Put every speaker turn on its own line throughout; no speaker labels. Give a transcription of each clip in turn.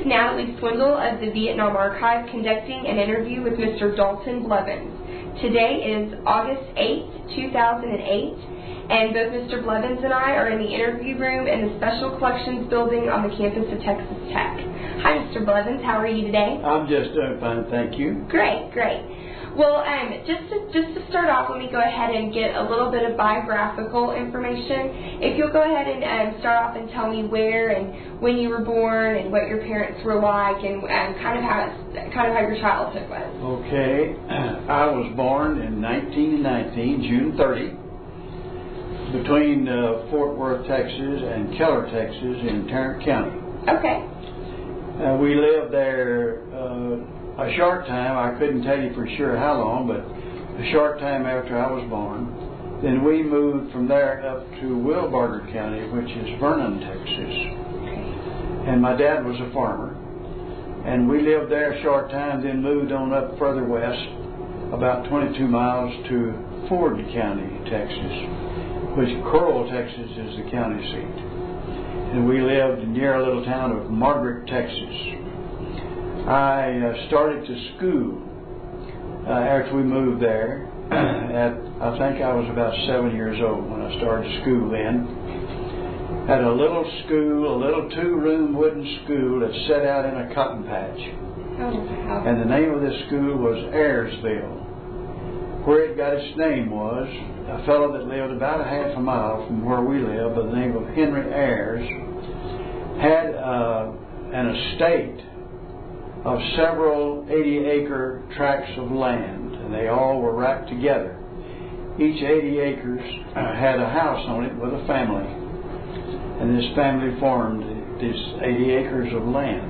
is Natalie Swindle of the Vietnam Archive conducting an interview with Mr. Dalton Blevins. Today is August 8th, 2008, and both Mr. Blevins and I are in the interview room in the Special Collections Building on the campus of Texas Tech. Hi, Mr. Blevins. How are you today?
I'm just doing fine, thank you.
Great, great. Well, just to start off, let me go ahead and get a little bit of biographical information. If you'll go ahead and start off and tell me where and when you were born and what your parents were like and kind of how your childhood was.
Okay, I was born in 1919, June 30, between Fort Worth, Texas and Keller, Texas in Tarrant County.
Okay.
We lived there a short time. I couldn't tell you for sure how long, but a short time after I was born. Then we moved from there up to Wilbarger County, which is Vernon, Texas. And my dad was a farmer. And we lived there a short time, then moved on up further west, about 22 miles to Ford County, Texas, which Coral, Texas is the county seat. And we lived near a little town of Margaret, Texas. I started to school after we moved there. I think I was about 7 years old when I started school then. At a little school, a little two-room wooden school that set out in a cotton patch. And the name of this school was Ayersville. Where it got its name was a fellow that lived about a half a mile from where we lived by the name of Henry Ayers had an estate of several 80-acre tracts of land, and they all were wrapped together. Each 80 acres had a house on it with a family, and this family formed these 80 acres of land.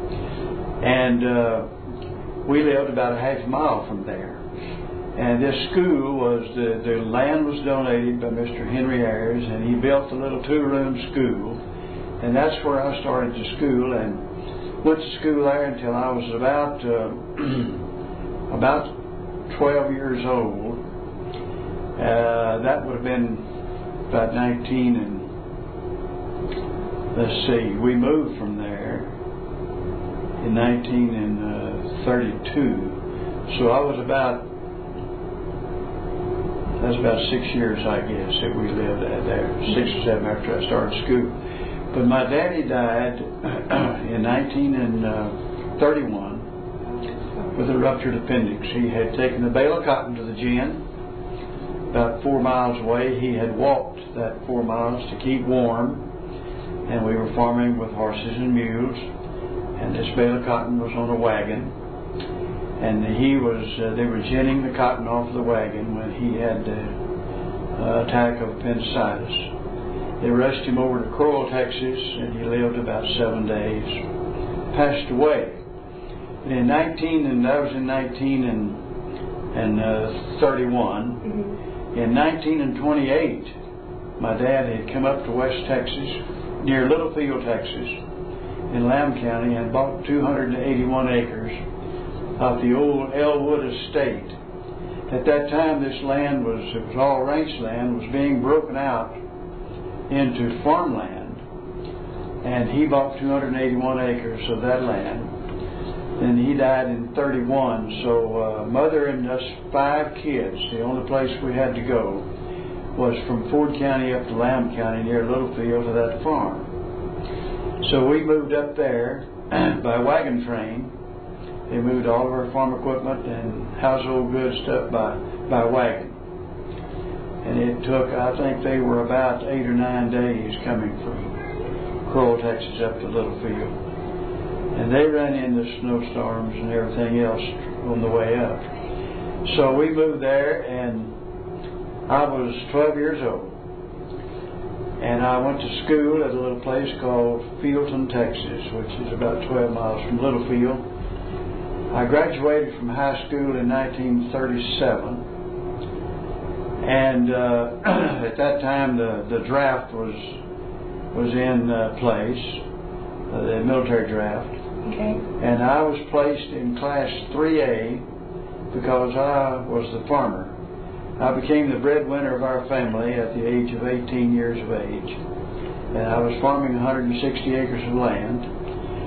And we lived about a half mile from there. And this school was, the land was donated by Mr. Henry Ayers, and he built a little two-room school, and that's where I started to school, and went to school there until I was about 12 years old. That would have been about 19 and let's see, we moved from there in 1932. So I was that's about 6 years, I guess, that we lived there, 6 or 7 after I started school. But my daddy died in 1931 with a ruptured appendix. He had taken a bale of cotton to the gin about 4 miles away. He had walked that 4 miles to keep warm, and we were farming with horses and mules, and this bale of cotton was on a wagon, and they were ginning the cotton off the wagon when he had an attack of appendicitis. They rushed him over to Coral, Texas, and he lived about 7 days. Passed away. And in 1931. In 1928, my dad had come up to West Texas, near Littlefield, Texas, in Lamb County, and bought 281 acres of the old Elwood Estate. At that time, this land it was all ranch land, was being broken out into farmland, and he bought 281 acres of that land. And he died in 31. So mother and us 5 kids, the only place we had to go was from Ford County up to Lamb County near Littlefield to that farm. So we moved up there by wagon train. They moved all of our farm equipment and household goods stuff by wagon. And it took, I think they were about 8 or 9 days coming from Coral, Texas up to Littlefield. And they ran into snowstorms and everything else on the way up. So we moved there, and I was 12 years old. And I went to school at a little place called Fieldton, Texas, which is about 12 miles from Littlefield. I graduated from high school in 1937. And at that time, the draft was in place, the military draft.
Okay.
And I was placed in Class 3A because I was the farmer. I became the breadwinner of our family at the age of 18 years of age. And I was farming 160 acres of land.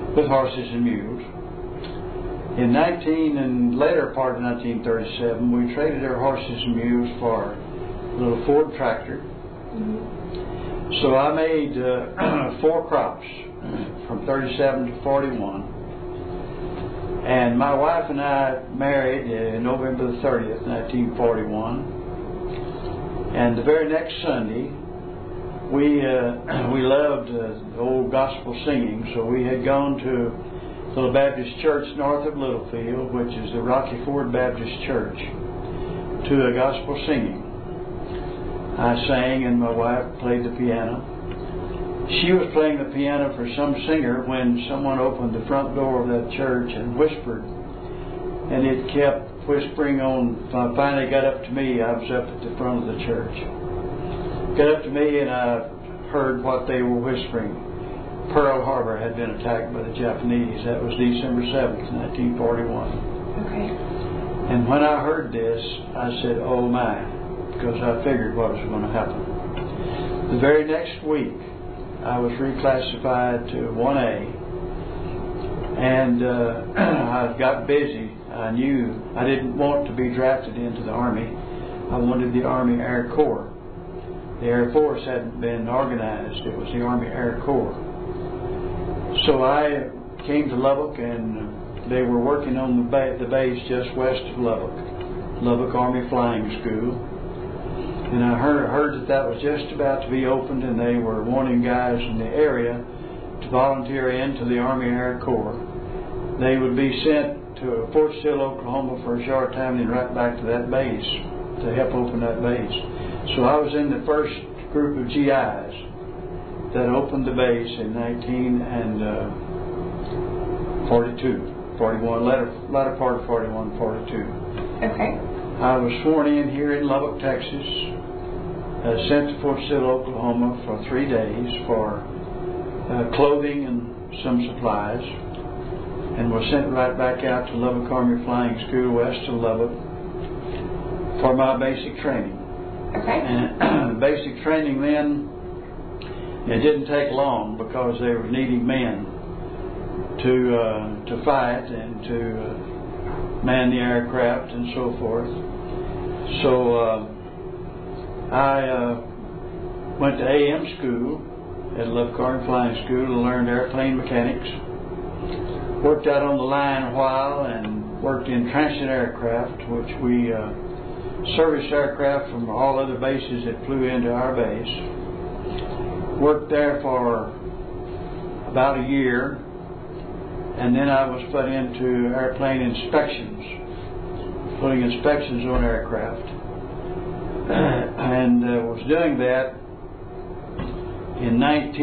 with horses and mules. In later part of 1937, we traded our horses and mules for a little Ford tractor. So I made 4 crops from 37 to 41. And my wife and I married November the 30th, 1941. And the very next Sunday, we loved the old gospel singing, so we had gone to Little Baptist Church north of Littlefield, which is the Rocky Ford Baptist Church, to a gospel singing. I sang and my wife played the piano. She was playing the piano for some singer when someone opened the front door of that church and whispered, and it kept whispering on. Finally got up to me. I was up at the front of the church. Got up to me and I heard what they were whispering. Pearl Harbor had been attacked by the Japanese. That was December 7th, 1941.
Okay. And
when I heard this, I said, oh my, because I figured what was going to happen. The very next week, I was reclassified to 1A, and I got busy. I knew I didn't want to be drafted into the Army. I wanted the Army Air Corps. The Air Force hadn't been organized. It was the Army Air Corps. So I came to Lubbock, and they were working on the base just west of Lubbock Army Flying School. And I heard that was just about to be opened, and they were wanting guys in the area to volunteer into the Army Air Corps. They would be sent to Fort Sill, Oklahoma for a short time, and then right back to that base to help open that base. So I was in the first group of GIs that opened the base in 1941, latter part of 41, 42.
Okay.
I was sworn in here in Lubbock, Texas, sent to Fort Sill, Oklahoma for 3 days for clothing and some supplies, and was sent right back out to Lubbock Army Flying School west of Lubbock for my basic training.
Okay.
And basic training then, it didn't take long because they were needing men to fight and to man the aircraft and so forth. So I went to AM school at Lubbock Army Flying School and learned airplane mechanics. Worked out on the line a while and worked in transit aircraft, which we serviced aircraft from all other bases that flew into our base. Worked there for about a year, and then I was put into airplane inspections, putting inspections on aircraft, and was doing that in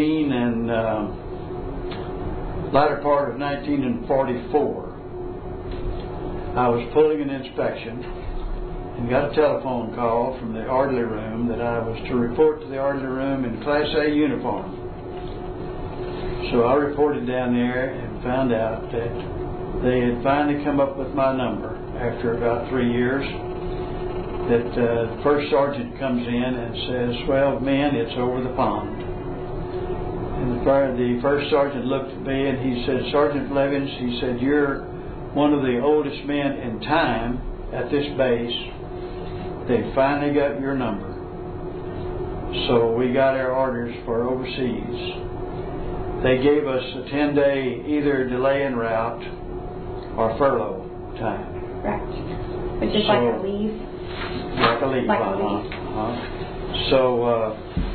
latter part of 1944. I was pulling an inspection and got a telephone call from the orderly room that I was to report to the orderly room in Class A uniform. So I reported down there and found out that they had finally come up with my number after about 3 years, that the first sergeant comes in and says, 12 men, it's over the pond. And the first sergeant looked at me and he said, Sergeant Blevins, he said, you're one of the oldest men in time at this base. They finally got your number. So we got our orders for overseas. They gave us a 10-day either delay en route or furlough time.
Right. Which is like a leave.
Like a leave.
Like a leave.
So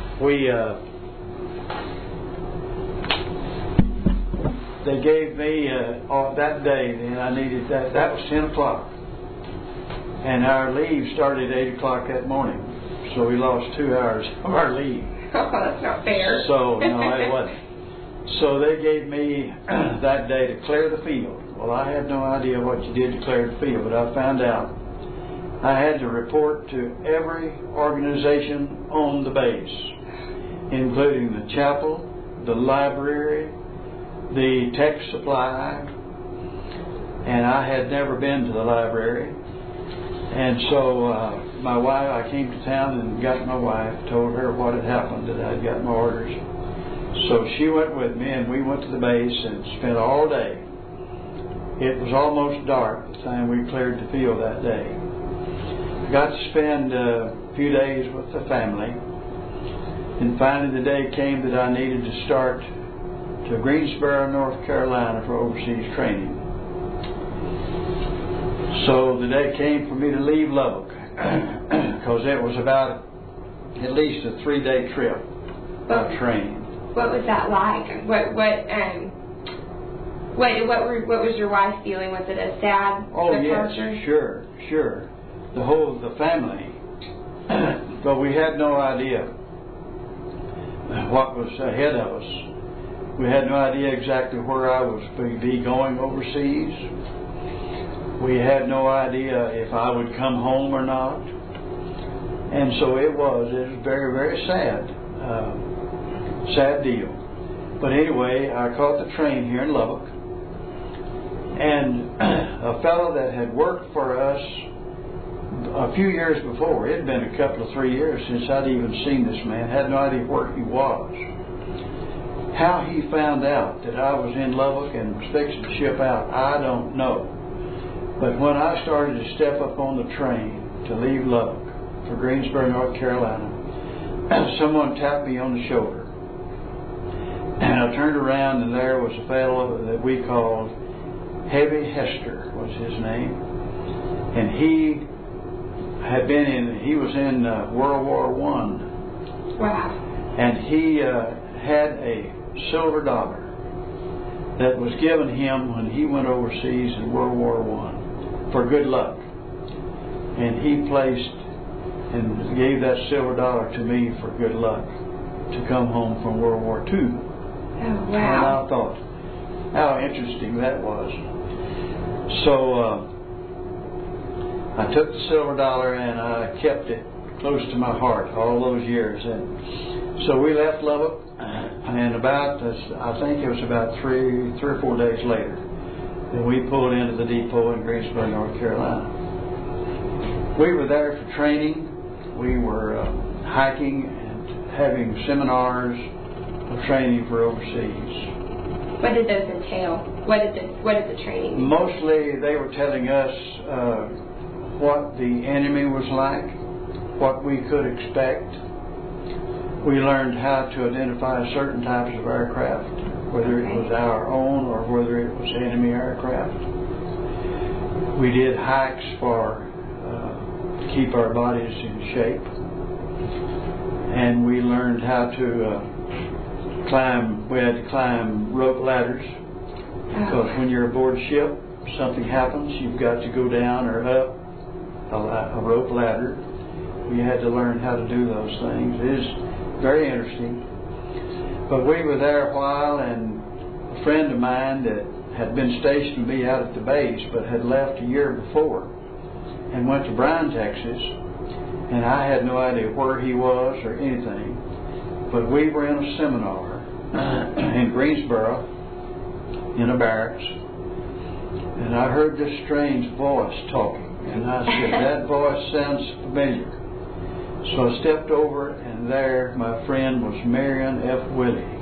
they gave me that day. Then I needed that. That was 10 o'clock. And our leave started at 8 o'clock that morning. So we lost 2 hours of our leave.
Oh, that's not fair.
So, no, it wasn't. So they gave me that day to clear the field. Well, I had no idea what you did to clear the field, but I found out I had to report to every organization on the base, including the chapel, the library, the tech supply, and I had never been to the library. And so my wife, I came to town and got my wife, told her what had happened, that I'd got my orders. So she went with me, and we went to the base and spent all day. It was almost dark the time we cleared the field that day. I got to spend a few days with the family, and finally the day came that I needed to start to Greensboro, North Carolina for overseas training. So the day came for me to leave Lubbock, because it was about at least a 3-day trip of training.
What was that like? What was your wife feeling? Was it a sad departure?
Yes, sure. The family, but we had no idea what was ahead of us. We had no idea exactly where I was going to be going overseas. We had no idea if I would come home or not. And so it was very, very sad deal. But anyway, I caught the train here in Lubbock, and a fellow that had worked for us a few years before, it had been a couple of 3 years since I'd even seen this man, had no idea where he was. How he found out that I was in Lubbock and was fixing to ship out, I don't know. But when I started to step up on the train to leave Lubbock for Greensboro, North Carolina, someone tapped me on the shoulder. And I turned around, and there was a fellow that we called Heavy Hester was his name. And he was in World War I.
Wow.
And he had a silver dollar that was given him when he went overseas in World War I for good luck. And he placed and gave that silver dollar to me for good luck to come home from World War II.
Oh, wow.
And I thought how interesting that was. So I took the silver dollar and I kept it close to my heart all those years. And so we left Lubbock, and I think it was about three or 4 days later, that we pulled into the depot in Greensboro, North Carolina. We were there for training. We were hiking and having seminars of training for overseas.
What did those entail? What did the training?
Mostly they were telling us what the enemy was like, what we could expect. We learned how to identify certain types of aircraft, whether it was our own or whether it was enemy aircraft. We did hikes to keep our bodies in shape. And we learned how to we had to climb rope ladders, because when you're aboard ship, something happens, you've got to go down or up a rope ladder. We had to learn how to do those things. It is very interesting. But we were there a while, and a friend of mine that had been stationed to be out at the base but had left a year before and went to Bryan, Texas, and I had no idea where he was or anything. But we were in a seminar in Greensboro in a barracks, and I heard this strange voice talking, and I said, that voice sounds familiar. So I stepped over, and there my friend was Marion F. Willie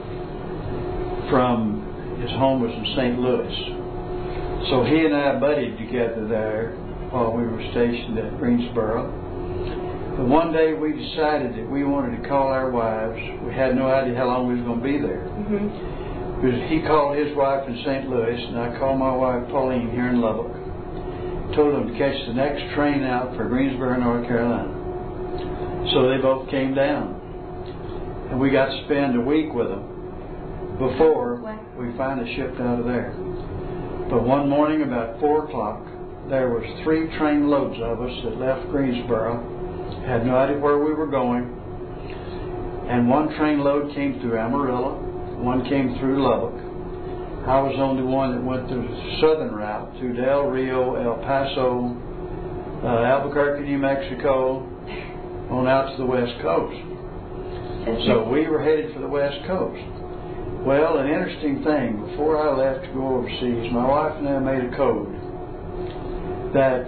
his home was in St. Louis. So he and I buddied together there while we were stationed at Greensboro. But one day we decided that we wanted to call our wives. We had no idea how long we was going to be there. Because he called his wife in St. Louis, and I called my wife Pauline here in Lubbock. Told them to catch the next train out for Greensboro, North Carolina. So they both came down, and we got to spend a week with them before we finally shipped out of there. But one morning about 4 o'clock, there was 3 train loads of us that left Greensboro. Had no idea where we were going. And one train load came through Amarillo, one came through Lubbock. I was the only one that went through the southern route, through Del Rio, El Paso, Albuquerque, New Mexico, on out to the West Coast. So we were headed for the West Coast. Well, an interesting thing, before I left to go overseas, my wife and I made a code that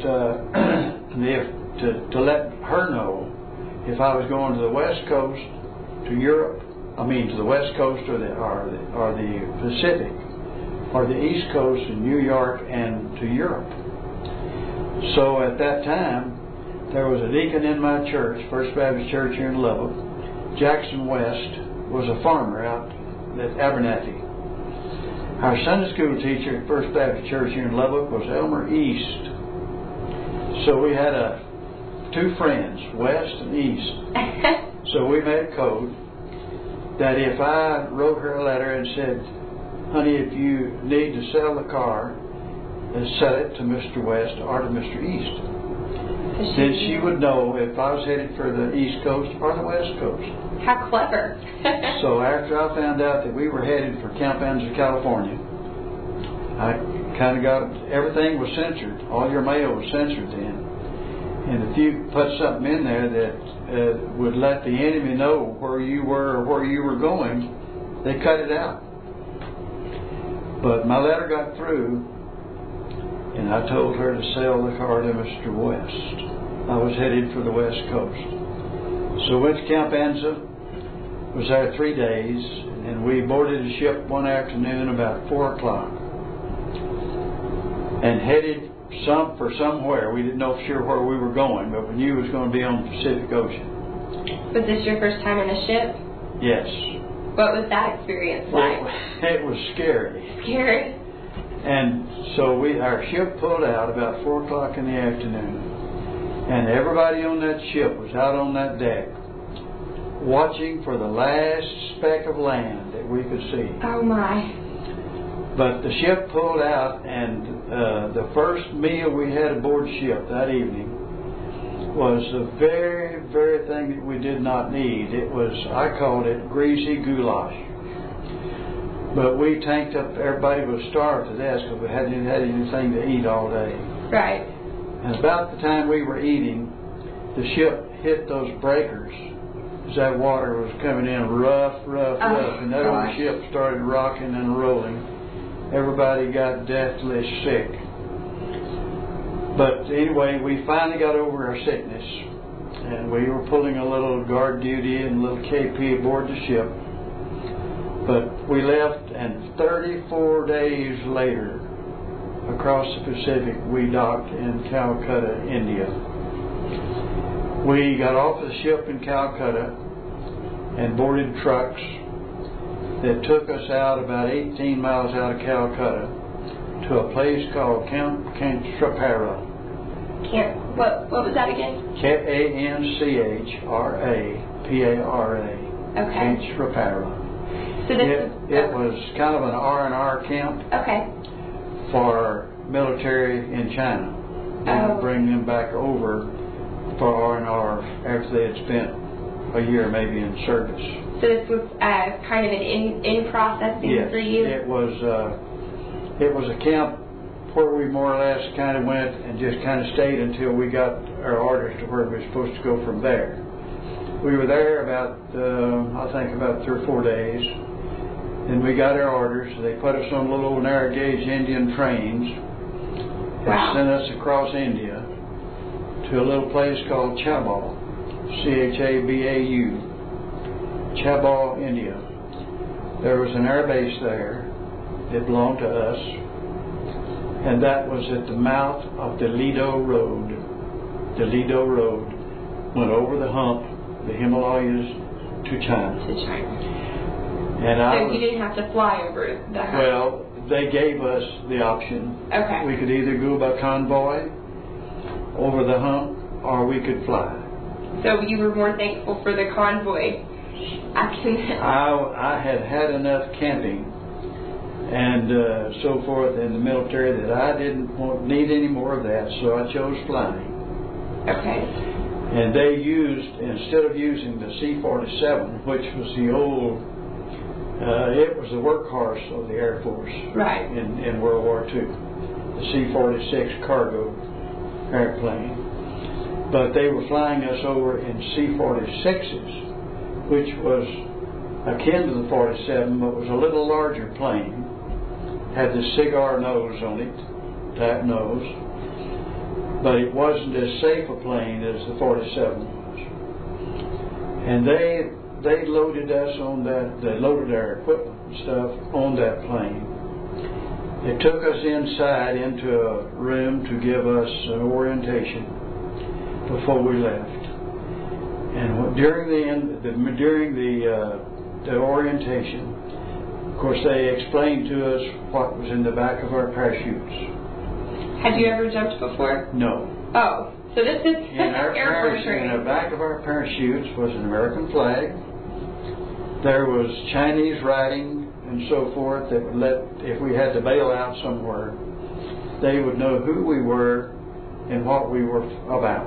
to let her know if I was going to the West Coast, to Europe, to the West Coast or the Pacific, or the East Coast in New York and to Europe. So at that time, there was a deacon in my church, First Baptist Church here in Lubbock. Jackson West was a farmer out at Abernathy. Our Sunday school teacher at First Baptist Church here in Lubbock was Elmer East. So we had two friends, West and East. So we made a code that if I wrote her a letter and said, honey, if you need to sell the car, sell it to Mr. West or to Mr. East. Then she would know if I was headed for the East Coast or the West Coast.
How clever.
So after I found out that we were headed for Camp Anza, California, I kind of got, everything was censored. All your mail was censored then. And if you put something in there that would let the enemy know where you were or where you were going, they cut it out. But my letter got through, and I told her to sell the car to Mr. West. I was headed for the West Coast. So went to Camp Anza, was there 3 days, and we boarded a ship one afternoon about 4 o'clock and headed for somewhere. We didn't know for sure where we were going, but we knew it was going to be on the Pacific Ocean.
Was this your first time in a ship?
Yes.
What was that experience like?
It was scary.
Scary?
And so our ship pulled out about 4 o'clock in the afternoon, and everybody on that ship was out on that deck watching for the last speck of land that we could see.
Oh my.
But the ship pulled out, and the first meal we had aboard ship that evening was the very, very thing that we did not need. It was, I called it greasy goulash. But we tanked up, everybody was starved to death because we hadn't had anything to eat all day.
Right.
And about the time we were eating, the ship hit those breakers as that water was coming in rough, and that old ship started rocking and rolling. Everybody got deathly sick. But anyway, we finally got over our sickness, and we were pulling a little guard duty and a little KP aboard the ship. But we left, and 34 days later, across the Pacific, we docked in Calcutta, India. We got off the ship in Calcutta and boarded trucks that took us out about 18 miles out of Calcutta to a place called Kenchhrapara.
What was that again?
Kenchhrapara.
Okay.
Kenchhrapara.
So
it was kind of an R&R camp.
Okay.
For military in China. And bring them back over for R&R after they had spent a year maybe in service.
So this was kind of an in-processing for you?
It was a camp where we more or less kind of went and just kind of stayed until we got our orders to where we were supposed to go from there. We were there about 3 or 4 days, and we got our orders. They put us on little narrow gauge Indian trains and sent us across India to a little place called Chabal, Chabau, Chabal, India. There was an air base there that belonged to us, and that was at the mouth of the Lido Road. The Lido Road went over the hump, the Himalayas, to China. And
so you didn't have to fly over the hump?
Well, they gave us the option.
Okay.
We could either go by convoy over the hump, or we could fly.
So you were more thankful for the convoy action?
I had enough camping and so forth in the military that I didn't need any more of that, so I chose flying.
Okay.
And they used, instead of using the C-47, which was the old, it was the workhorse of the Air Force in World War II, the C-46 cargo airplane. But they were flying us over in C-46s, which was akin to the 47, but was a little larger plane. Had the cigar nose on it, that nose. But it wasn't as safe a plane as the 47 was. And they loaded us on that. They loaded our equipment and stuff on that plane. They took us inside into a room to give us an orientation before we left. And during the orientation, of course, they explained to us what was in the back of our parachutes.
Had you ever jumped before?
No.
Oh, so this is
airport training. In the back of our parachutes was an American flag. There was Chinese writing and so forth that would if we had to bail out somewhere, they would know who we were and what we were about.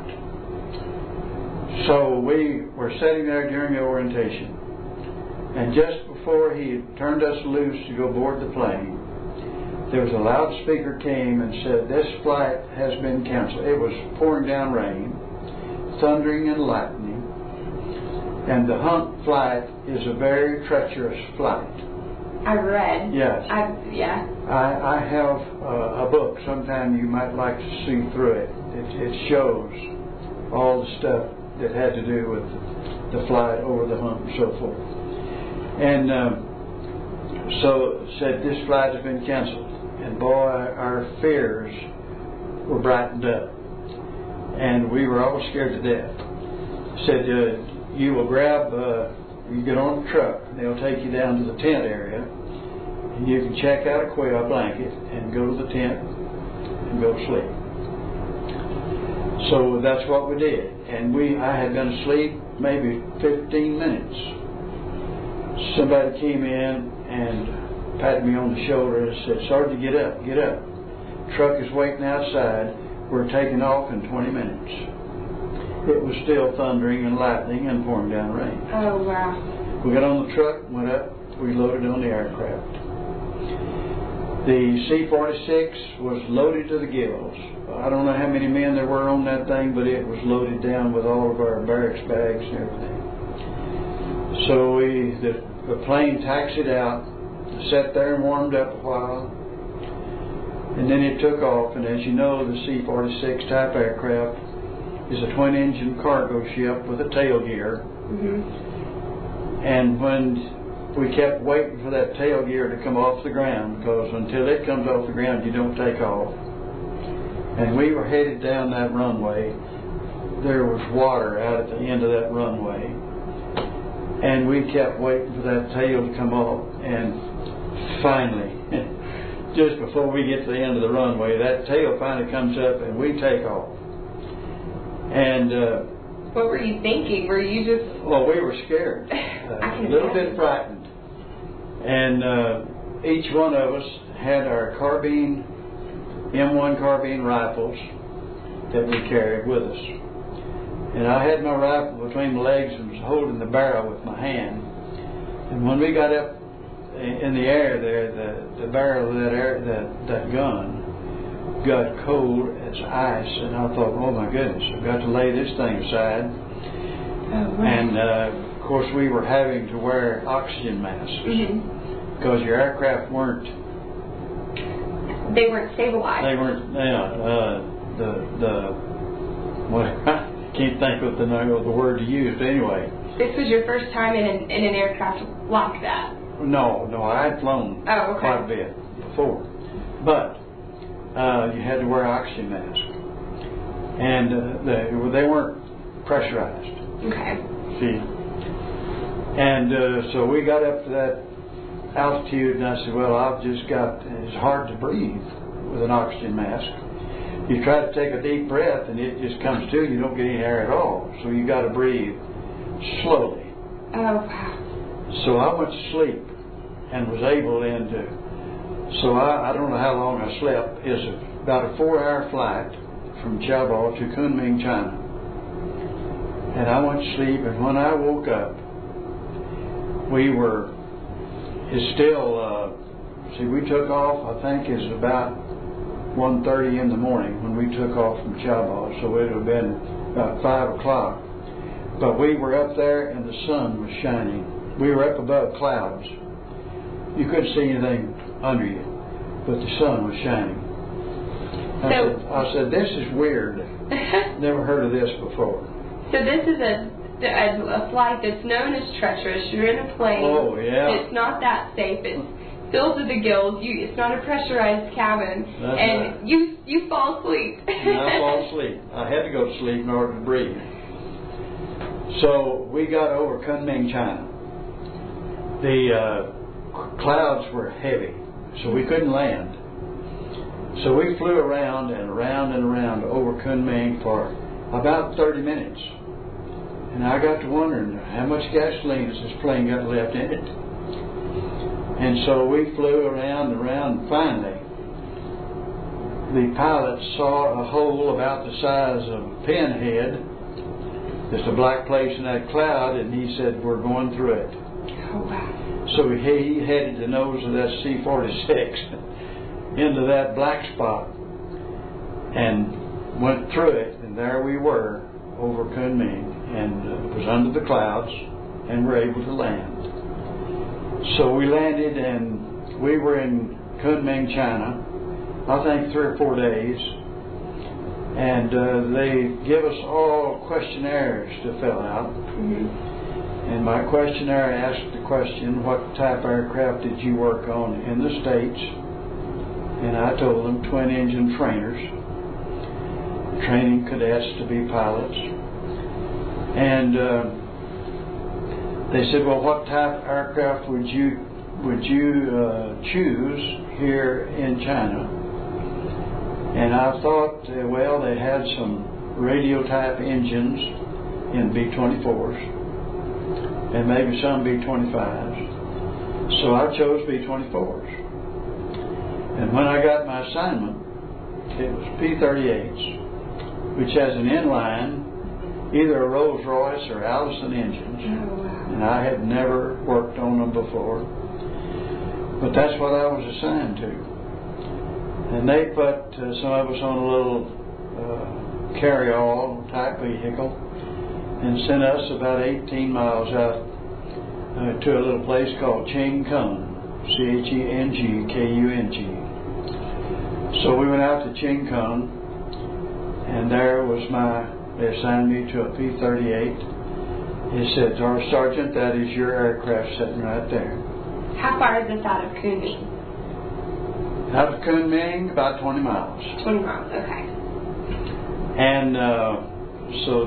So we were sitting there during the orientation, and just before he turned us loose to go board the plane, there was a loudspeaker came and said, "This flight has been canceled." It was pouring down rain, thundering and lightning, and the Hunt flight is a very treacherous flight.
I read.
Yes. I have a book. Sometime you might like to see through it. It shows all the stuff that had to do with the flight over the Hunt and so forth. And so said this flight has been canceled. And boy, our fears were brightened up. And we were all scared to death. Said, you will you get on the truck, and they'll take you down to the tent area, and you can check out a blanket and go to the tent and go to sleep. So that's what we did. And I had been asleep maybe 15 minutes. Somebody came in and patted me on the shoulder and said, "Sergeant, get up. Truck is waiting outside. We're taking off in 20 minutes." It was still thundering and lightning and pouring down rain.
Oh, wow.
We got on the truck, went up, we loaded on the aircraft. The C-46 was loaded to the gills. I don't know how many men there were on that thing, but it was loaded down with all of our barracks bags and everything. So the plane taxied out, sat there and warmed up a while, and then it took off. And as you know, the C-46 type aircraft is a twin-engine cargo ship with a tail gear.
Mm-hmm.
And when we kept waiting for that tail gear to come off the ground, because until it comes off the ground, you don't take off. And we were headed down that runway. There was water out at the end of that runway. And we kept waiting for that tail to come off. And finally, just before we get to the end of the runway, that tail finally comes up and we take off. And
what were you thinking? Were you just...
Well, we were scared. A little bit frightened. And each one of us had our M1 carbine rifles that we carried with us. And I had my rifle between my legs and was holding the barrel with my hand. And when we got up in the air there, the barrel of that gun got cold as ice, and I thought, oh my goodness, I've got to lay this thing aside.
Oh, wow.
And of course we were having to wear oxygen masks because your aircraft
they weren't stabilized.
They weren't. I can't think of the word to use. But anyway,
this was your first time in an aircraft like that.
No, I had flown quite a bit before, but you had to wear an oxygen mask, and they weren't pressurized.
Okay.
See, and so we got up to that altitude, and I said, well, it's hard to breathe with an oxygen mask. You try to take a deep breath, and it just comes to you. You don't get any air at all, so you got to breathe slowly.
Oh, wow.
So I went to sleep and was able then to. So I don't know how long I slept. It's about a 4-hour flight from Qiaobo to Kunming, China. And I went to sleep, and when I woke up, we took off, I think it's about 1:30 in the morning when we took off from Qiaobo, so it would have been about 5 o'clock. But we were up there and the sun was shining. We were up above clouds. You couldn't see anything under you, but the sun was shining. I said, this is weird. Never heard of this before.
So this is a flight that's known as treacherous. You're in a plane.
Oh, yeah.
It's not that safe. It's filled to the gills. It's not a pressurized cabin.
That's
and
right.
you fall asleep.
And I fall asleep. I had to go to sleep in order to breathe. So we got over Kunming, China. The clouds were heavy, so we couldn't land. So we flew around and around and around over Kunming for about 30 minutes. And I got to wondering, how much gasoline has this plane got left in it? And so we flew around and around, and finally, the pilot saw a hole about the size of a pinhead. There's a black place in that cloud, and he said, we're going through it.
Oh, wow.
So he headed the nose of that C-46 into that black spot and went through it, and there we were over Kunming, and it was under the clouds, and were able to land. So we landed, and we were in Kunming, China, I think 3 or 4 days, and they give us all questionnaires to fill out.
Mm-hmm.
And my questionnaire asked the question, what type of aircraft did you work on in the States? And I told them twin-engine trainers, training cadets to be pilots. And they said, well, what type of aircraft would you choose here in China? And I thought, well, they had some radio-type engines in B-24s, and maybe some B-25s. So I chose B-24s. And when I got my assignment, it was P-38s, which has an inline, either a Rolls-Royce or Allison engines.
Oh, wow.
And I had never worked on them before. But that's what I was assigned to. And they put some of us on a little carry-all type vehicle and sent us about 18 miles out to a little place called Chengkung, Chengkung. So we went out to Chengkung, and there was they assigned me to a P-38. He said, Sergeant, that is your aircraft sitting right there.
How far is this out of Kunming?
Out of Kunming, about 20 miles.
20 miles, okay.
And so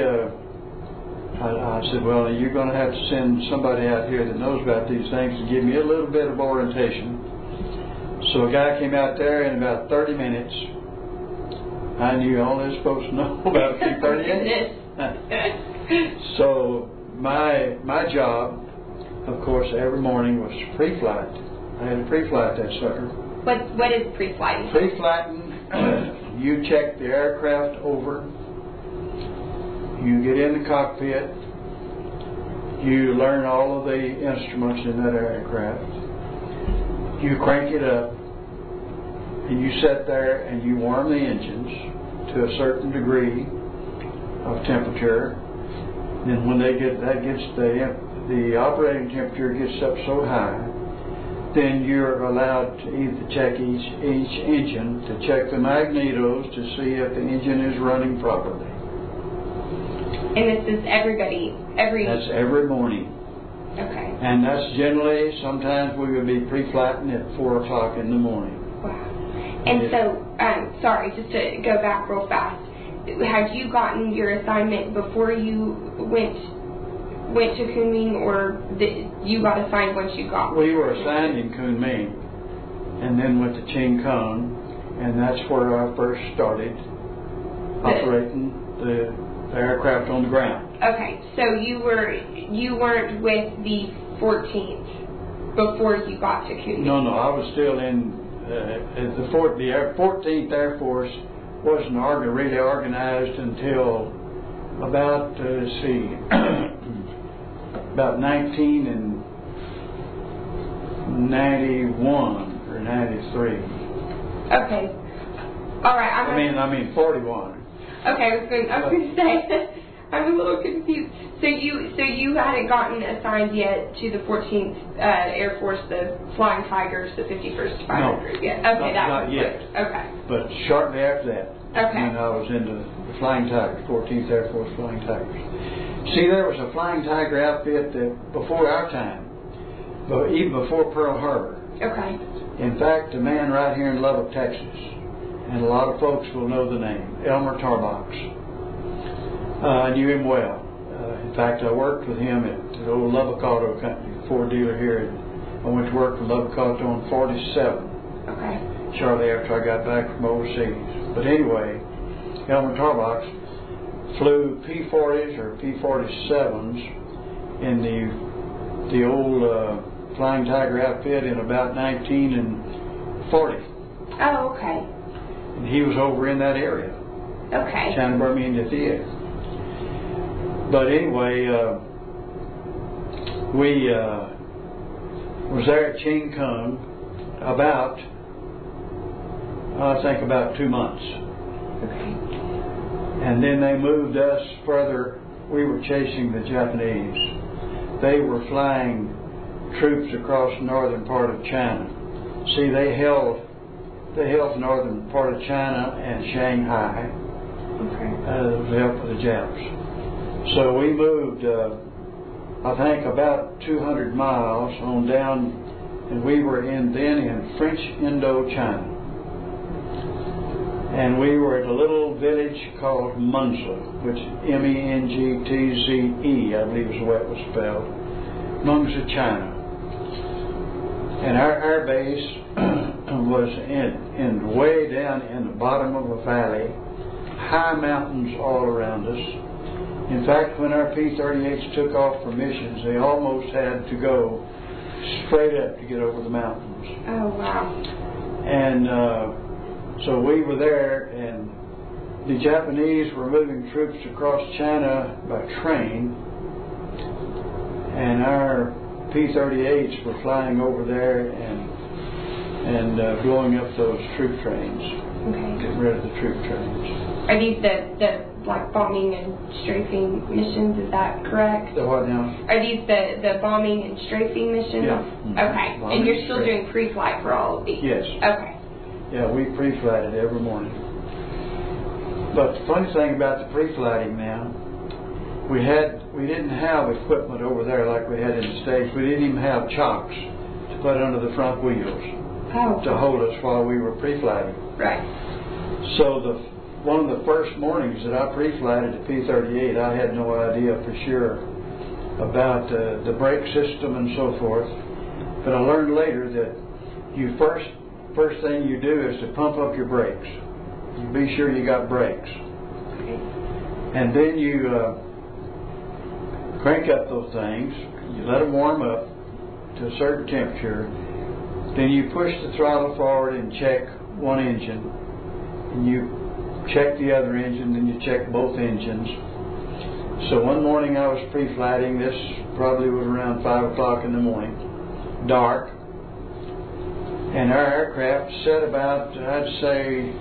I said, well, you're going to have to send somebody out here that knows about these things to give me a little bit of orientation. So a guy came out there in about 30 minutes. I knew all I was supposed to know about a P-38. So my job, of course, every morning was pre-flight. I had to pre-flight that sucker.
What is pre-flighting?
Pre-flighting, you check the aircraft over. You get in the cockpit. You learn all of the instruments in that aircraft. You crank it up, and you sit there and you warm the engines to a certain degree of temperature. Then when the operating temperature gets up so high, then you're allowed to either check each engine to check the magnetos to see if the engine is running properly.
And this is
That's every morning.
Okay.
And that's generally, sometimes we would be pre-flighting at 4 o'clock in the morning.
Wow. And so, sorry, just to go back real fast, had you gotten your assignment before you went to Kunming, or you got assigned once you got?
We were assigned in Kunming, and then went to Chengkung, and that's where I first started operating the aircraft on the ground.
Okay, so you weren't with the 14th before you got to Kunming?
No, I was still in the 14th Air Force wasn't really organized until about about 1991 or 93.
Okay. All right.
I mean 41.
Okay, I was going to say, I'm a little confused. So you hadn't gotten assigned yet to the 14th Air Force, the Flying Tigers, the 51st Fighter Group yet? Okay,
not yet.
Okay.
But shortly after that,
okay,
when I was into the Flying Tigers, 14th Air Force Flying Tigers. See, there was a Flying Tiger outfit that before our time, but even before Pearl Harbor.
Okay.
In fact, a man right here in Lubbock, Texas, and a lot of folks will know the name, Elmer Tarbox. I knew him well. In fact, I worked with him at the old Lubbock Auto Company, Ford dealer here. I went to work for Lubbock Auto on 47.
Okay.
Shortly after I got back from overseas. But anyway, Elmer Tarbox flew P-40s or P-47s in the old Flying Tiger outfit in about 1940.
Oh, okay.
And he was over in that area.
Okay.
China Burma Theater. But anyway, we was there at Ching Kung about 2 months.
Okay.
And then they moved us further. We were chasing the Japanese. They were flying troops across the northern part of China. See, they held the northern part of China and Shanghai.
Okay.
With the help of the Japs. So we moved, I think, about 200 miles on down, and we were then in French Indochina. And we were at a little village called Mengzi, which Mengtze, I believe is the way it was spelled. Mengzi, China. And our base was in way down in the bottom of a valley, high mountains all around us. In fact, when our P-38s took off for missions, they almost had to go straight up to get over the mountains.
Oh, wow.
And so we were there, and the Japanese were moving troops across China by train, and our P-38s were flying over there and blowing up those troop trains, getting rid of the troop trains.
Are these the like bombing and strafing missions? Is that correct?
The what now?
Are these the bombing and strafing missions?
Yeah.
Okay.
Bombing
And you're still doing pre-flight for all of these?
Yes.
Okay.
Yeah, we pre-flighted every morning. But the funny thing about the pre-flighting now, we didn't have equipment over there like we had in the States. We didn't even have chocks to put under the front wheels to hold us while we were pre-flighting.
Right.
So one of the first mornings that I pre-flighted the P-38, I had no idea for sure about the brake system and so forth. But I learned later that you first thing you do is to pump up your brakes. You be sure you got brakes.
Okay.
And then you crank up those things. You let them warm up to a certain temperature. Then you push the throttle forward and check one engine. And you check the other engine, then you check both engines. So one morning I was pre-flighting. This probably was around 5 o'clock in the morning. Dark. And our aircraft set about, I'd say,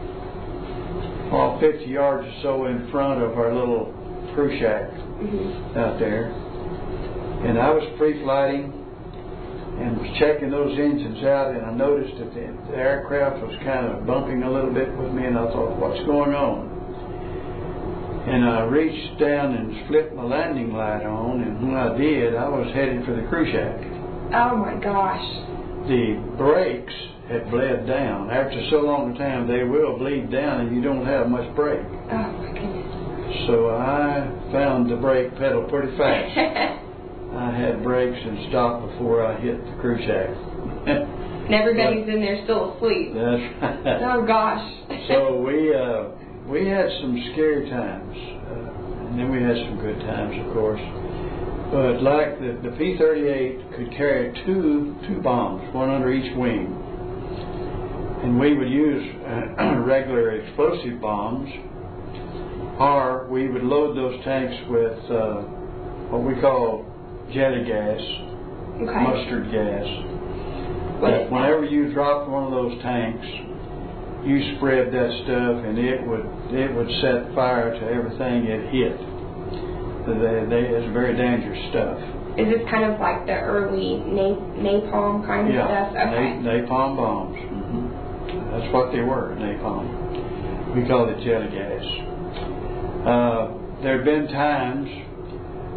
50 yards or so in front of our little crew shack out there. And I was pre-flighting and was checking those engines out, and I noticed that the aircraft was kind of bumping a little bit with me, and I thought, what's going on? And I reached down and flipped my landing light on, and when I did, I was headed for the crew shack.
Oh my gosh.
The brakes had bled down. After so long a time, they will bleed down and you don't have much brake.
Oh my goodness.
So I found the brake pedal pretty fast. I had brakes and stopped before I hit the crew shack.
And everybody's in there still asleep.
That's right.
Oh gosh.
So we had some scary times, and then we had some good times, of course. But like the P-38 could carry two bombs, one under each wing. And we would use regular explosive bombs, or we would load those tanks with what we call jelly gas, mustard gas. But whenever you dropped one of those tanks, you spread that stuff, and it would set fire to everything it hit. It's very dangerous stuff.
Is this kind of like the early napalm kind of stuff? Okay.
Napalm bombs. Mm-hmm. That's what they were, napalm. We call it jelly gas. There have been times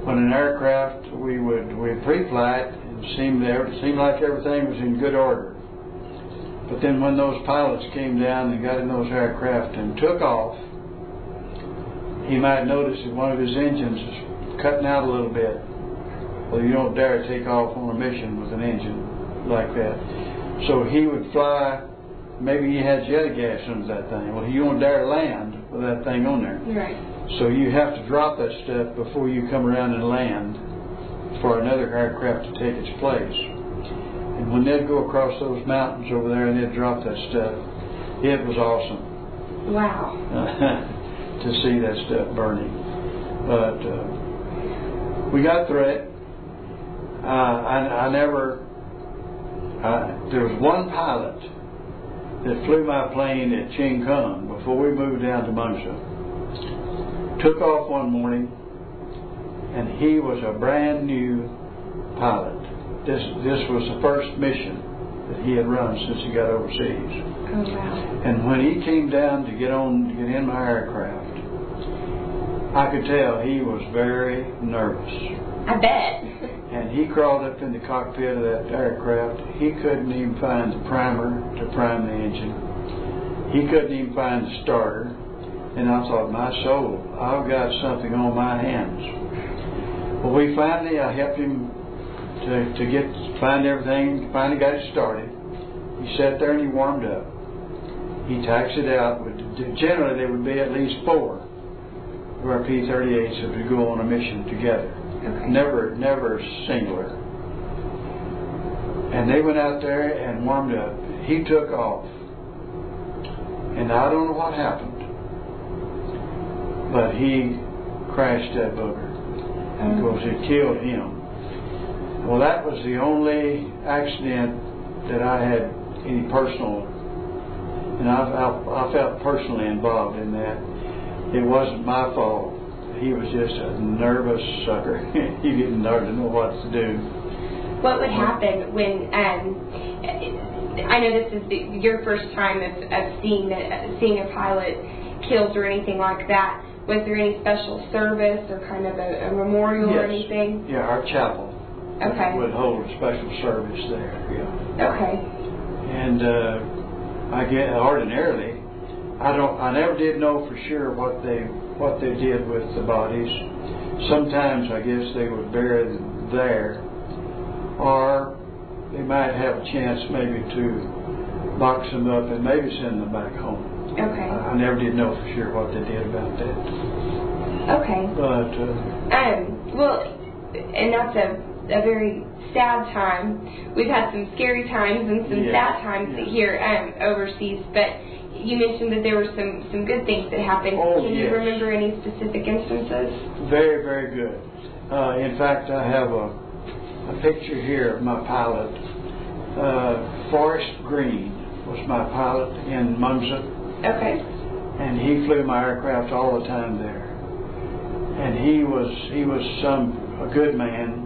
when an aircraft, we'd pre-fly it, and it seemed like everything was in good order. But then when those pilots came down and got in those aircraft and took off, he might notice that one of his engines is cutting out a little bit. Well, you don't dare take off on a mission with an engine like that. So he would fly, maybe he had jet gas under that thing. Well, you don't dare land with that thing on there.
Right.
So you have to drop that stuff before you come around and land for another aircraft to take its place. And when they'd go across those mountains over there and they'd drop that stuff, it was awesome.
Wow.
To see that stuff burning. But we got through it. There was one pilot that flew my plane at Ching Kong before we moved down to Munza. Took off one morning, and he was a brand new pilot. This was the first mission that he had run since he got overseas.
Oh, wow.
And when he came down to get in my aircraft, I could tell he was very nervous.
I bet.
And he crawled up in the cockpit of that aircraft. He couldn't even find the primer to prime the engine. He couldn't even find the starter. And I thought, my soul, I've got something on my hands. Well, I helped him to find everything, finally got it started. He sat there and he warmed up. He taxied out. Generally, there would be at least 4 of our P-38s that would go on a mission together.
Okay.
Never singular. And they went out there and warmed up. He took off. And I don't know what happened, but he crashed that booger because it killed him. Well, that was the only accident that I had any personal, and I felt personally involved in that. It wasn't my fault. He was just a nervous sucker. He didn't know what to do.
What would happen when, I know this is your first time of seeing a pilot killed or anything like that. Was there any special service or kind of a memorial or anything?
Yeah, our chapel would hold a special service there. Yeah.
Okay.
And I guess ordinarily, I never did know for sure what they did with the bodies. Sometimes I guess they would bury them there, or they might have a chance maybe to box them up and maybe send them back home.
Okay.
I never did know for sure what they did about that.
Okay.
But
well, and that's a very sad time. We've had some scary times and some sad times here overseas, but you mentioned that there were some good things that happened. Can you remember any specific instances?
Very, very good. In fact, I have a picture here of my pilot. Forrest Green was my pilot in Munza.
Okay.
And he flew my aircraft all the time there. And he was a good man.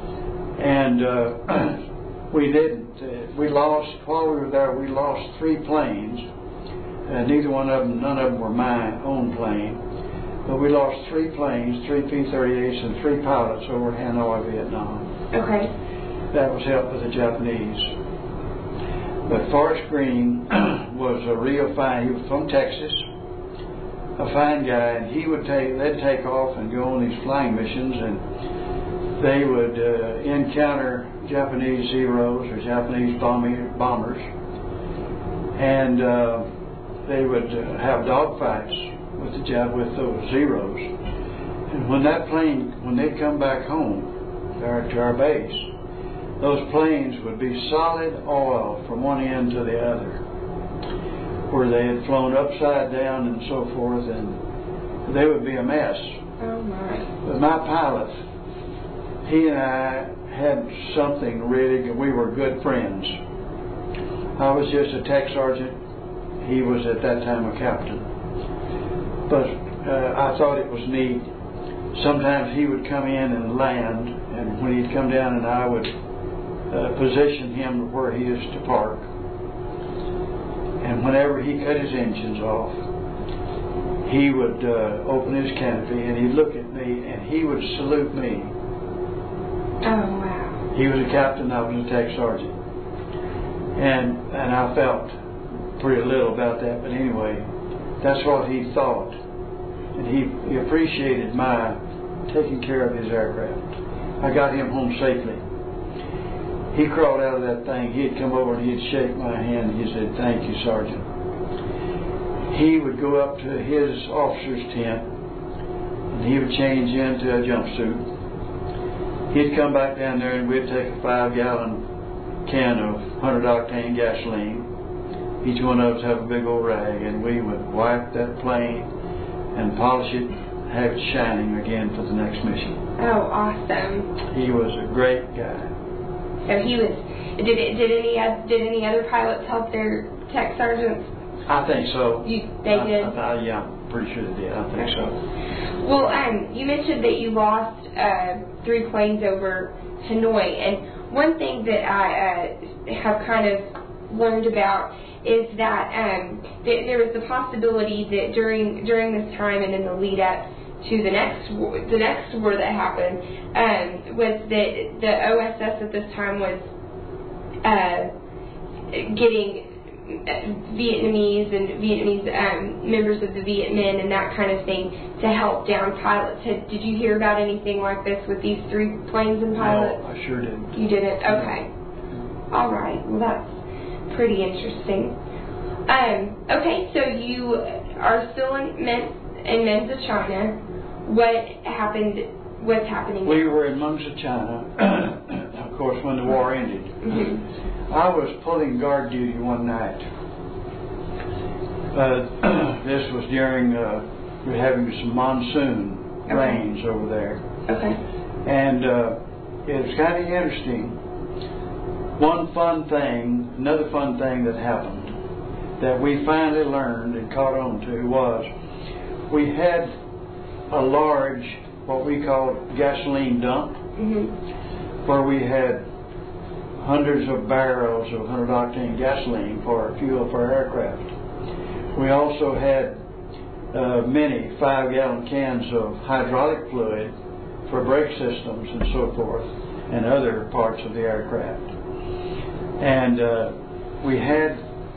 And we lost, while we were there, we lost 3 planes. None of them were my own plane. But we lost 3 planes, 3 P-38s, and 3 pilots over Hanoi, Vietnam.
Okay.
That was helped with the Japanese. But Forrest Green was a real fine. He was from Texas, a fine guy, and they'd take off and go on these flying missions, and they would encounter Japanese Zeros or Japanese bombers, and they would have dogfights with those Zeros. And when they'd come back home to our base, those planes would be solid oil from one end to the other, where they had flown upside down and so forth, and they would be a mess.
Oh my!
But my pilot, he and I had something really good. We were good friends. I was just a tech sergeant. He was at that time a captain. But I thought it was neat. Sometimes he would come in and land, and when he'd come down, and I would position him where he is to park. And whenever he cut his engines off, he would open his canopy and he'd look at me and he would salute me.
Oh, wow.
He was a captain, I was a tech sergeant. And I felt pretty little about that, but anyway, that's what he thought. And he appreciated my taking care of his aircraft. I got him home safely. He crawled out of that thing. He'd come over and he'd shake my hand and he said, "Thank you, Sergeant." He would go up to his officer's tent and he would change into a jumpsuit. He'd come back down there and we'd take a 5-gallon can of 100 octane gasoline. Each one of us have a big old rag, and we would wipe that plane and polish it, have it shining again for the next mission.
Oh, awesome.
He was a great guy.
So he was. Did any other pilots help their tech sergeants?
I think so.
They did?
Yeah, I'm pretty sure they did. I think so.
Well, you mentioned that you lost 3 planes over Hanoi, and one thing that I have kind of learned about is that there was the possibility that during this time and in the lead up to the next war that happened, was that the OSS at this time was getting Vietnamese members of the Viet Minh and that kind of thing to help down pilots. Did you hear about anything like this with these 3 planes and pilots?
No, I sure didn't.
You didn't? Okay. All right. Well, that's pretty interesting. Okay, so you are still in Mensa, China. What's happening now?
We were in Mensa, China, of course, when the war ended.
Mm-hmm.
I was pulling guard duty one night. This was during, we were having some monsoon rains over there.
Okay.
And it was kind of interesting. Another fun thing that happened that we finally learned and caught on to was we had a large, what we called gasoline dump, where we had hundreds of barrels of 100 octane gasoline for fuel for our aircraft. We also had many 5-gallon cans of hydraulic fluid for brake systems and so forth, and other parts of the aircraft. And we had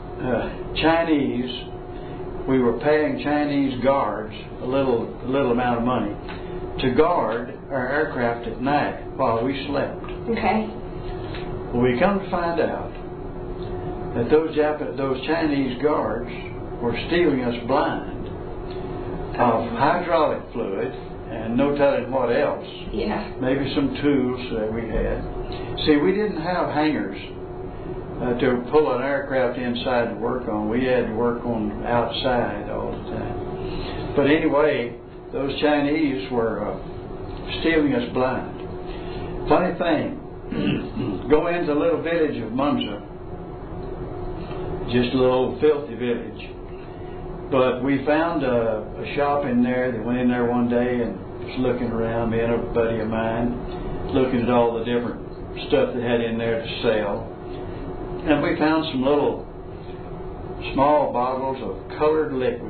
we were paying Chinese guards a little amount of money to guard our aircraft at night while we slept.
Okay.
Well, we come to find out that those Chinese guards were stealing us blind of hydraulic fluid and no telling what else.
Yeah.
Maybe some tools that we had. See, we didn't have hangars to pull an aircraft inside to work on. We had to work on outside all the time. But anyway, those Chinese were stealing us blind. Funny thing, go into the little village of Mensa, just a little old filthy village. But we found a shop in there. They went in there one day and was looking around, me and a buddy of mine, looking at all the different stuff they had in there to sell. And we found some little small bottles of colored liquid.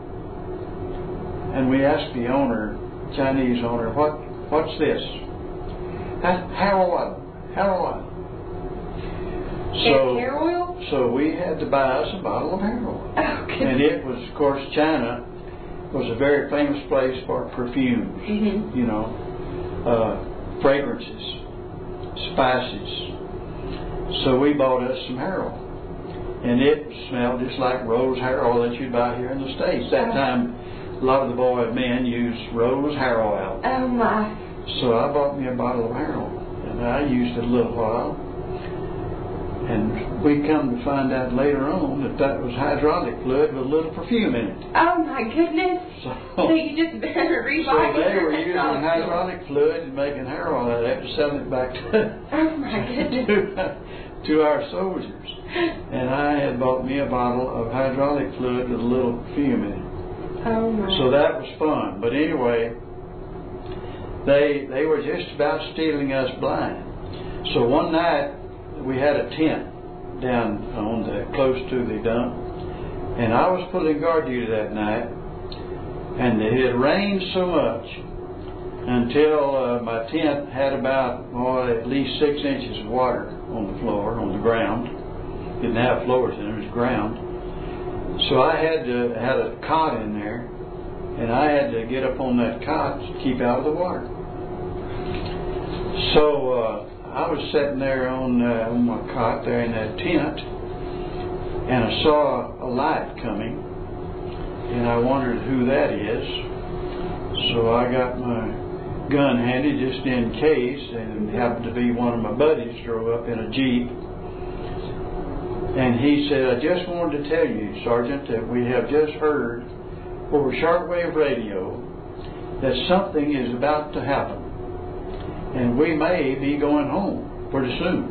And we asked the owner, Chinese owner, what's this? Hair oil.
Hair oil?
So we had to buy us a bottle of hair oil.
Oh, goodness.
And it was, of course, China was a very famous place for perfumes, fragrances, spices. So we bought us some hair oil. And it smelled just like rose hair oil that you'd buy here in the States. That time, a lot of the men used rose hair oil.
Oh, my.
So I bought me a bottle of hair oil. And I used it a little while. And we come to find out later on that was hydraulic fluid with a little perfume in it.
Oh, my goodness. So you just better rebuy it.
So they were using hydraulic fluid and making hair oil out of it and selling it back to our soldiers. And I had bought me a bottle of hydraulic fluid with a little perfume in it.
Oh, my.
So that was fun. But anyway, they were just about stealing us blind. So one night, we had a tent down close to the dump, and I was pulling guard duty that night, And it had rained so much until my tent had about at least 6 inches of water on the floor, on the ground. Didn't have floors in it, it was ground. So I had a cot in there, and I had to get up on that cot to keep out of the water. So I was sitting there on my cot there in that tent, and I saw a light coming, and I wondered who that is. So I got my gun handy just in case, and it happened to be one of my buddies drove up in a Jeep. And he said, "I just wanted to tell you, Sergeant, that we have just heard over shortwave radio that something is about to happen, and we may be going home pretty soon."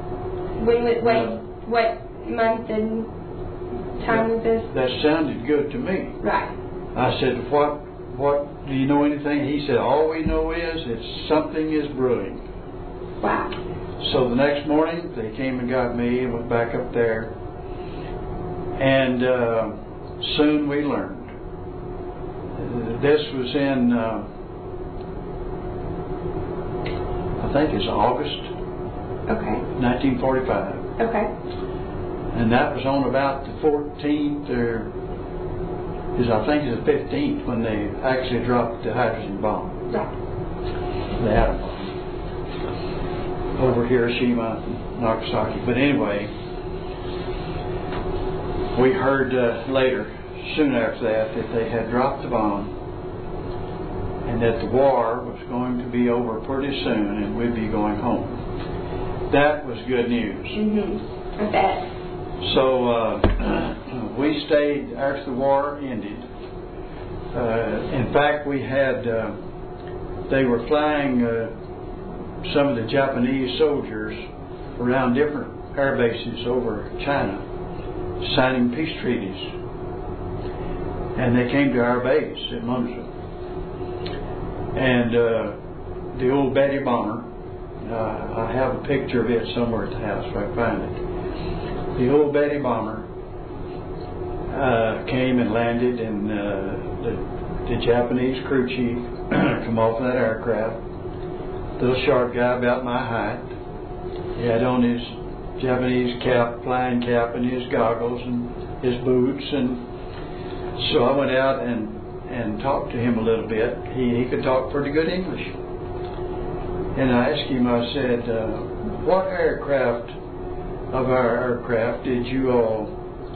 What month and time was this?
That sounded good to me.
Right.
I said, what, do you know anything? He said, "All we know is that something is brewing."
Wow.
So the next morning, they came and got me and went back up there. And soon we learned. This was in, I think it's August 1945.
Okay.
And that was on about the 14th, or I think it's the 15th, when they actually dropped the hydrogen bomb.
Right.
The atom bomb. Over Hiroshima and Nagasaki. But anyway, we heard later, soon after that they had dropped the bomb and that the war was going to be over pretty soon and we'd be going home. That was good news.
I bet.
So we stayed after the war ended. In fact, we had, they were flying some of the Japanese soldiers around different air bases over China, signing peace treaties. And they came to our base at Mungsa. And the old Betty bomber, I have a picture of it somewhere at the house if I can find it. The old Betty bomber came and landed, and the Japanese crew chief come off that aircraft. Little short guy about my height. He had on his Japanese cap, flying cap, and his goggles and his boots. And so I went out and talked to him a little bit. He could talk pretty good English. And I asked him, I said, "What aircraft of our aircraft did you all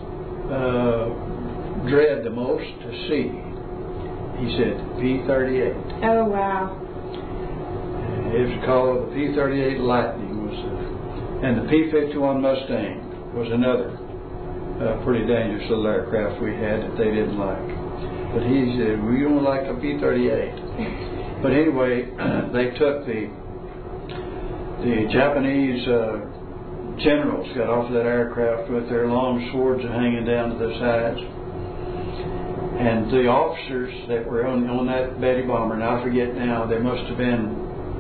dread the most to see?" He said, "P-38.
Oh, wow.
It was called the P-38 Lightning, and the P-51 Mustang was another pretty dangerous little aircraft we had that they didn't like. But he said, "We don't like a P-38. But anyway, they took the Japanese generals got off of that aircraft with their long swords hanging down to their sides. And the officers that were on that Betty bomber, and I forget now, there must have been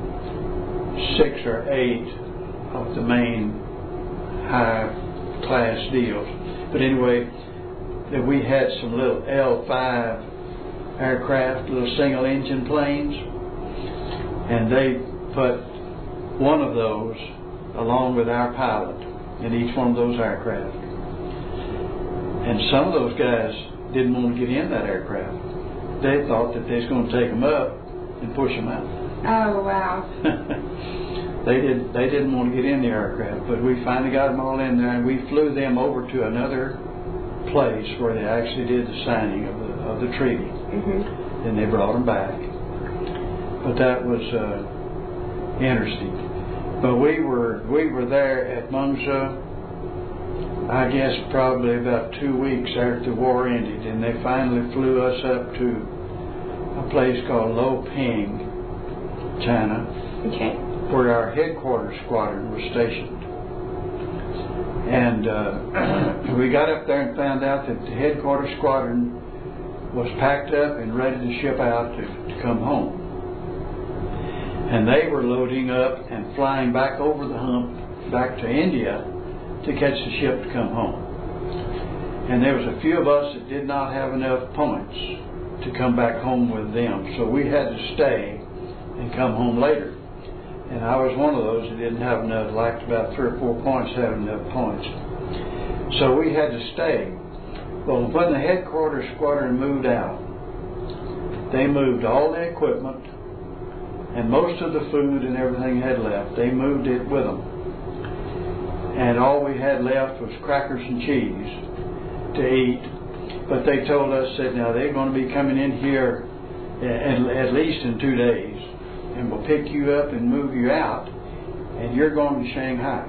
6 or 8 of the main high-class deals. But anyway, that we had some little L-5 aircraft, little single-engine planes, and they put one of those along with our pilot in each one of those aircraft. And some of those guys didn't want to get in that aircraft. They thought that they was going to take them up and push them out.
Oh, wow.
They didn't want to get in the aircraft, but we finally got them all in there, and we flew them over to another place where they actually did the signing of the treaty. Then they brought them back. But that was interesting. But we were there at Mungsa, I guess probably about 2 weeks after the war ended, and they finally flew us up to a place called Lo Ping, China, where our headquarters squadron was stationed. And we got up there and found out that the headquarters squadron was packed up and ready to ship out to come home. And they were loading up and flying back over the hump back to India to catch the ship to come home. And there was a few of us that did not have enough points to come back home with them. So we had to stay and come home later. And I was one of those that didn't have enough, liked about 3 or 4 points, had enough points. So we had to stay. Well, when the headquarters squadron moved out, they moved all the equipment and most of the food and everything had left. They moved it with them. And all we had left was crackers and cheese to eat. But they told us that now they're going to be coming in here at least in 2 days. And we'll pick you up and move you out, and you're going to Shanghai.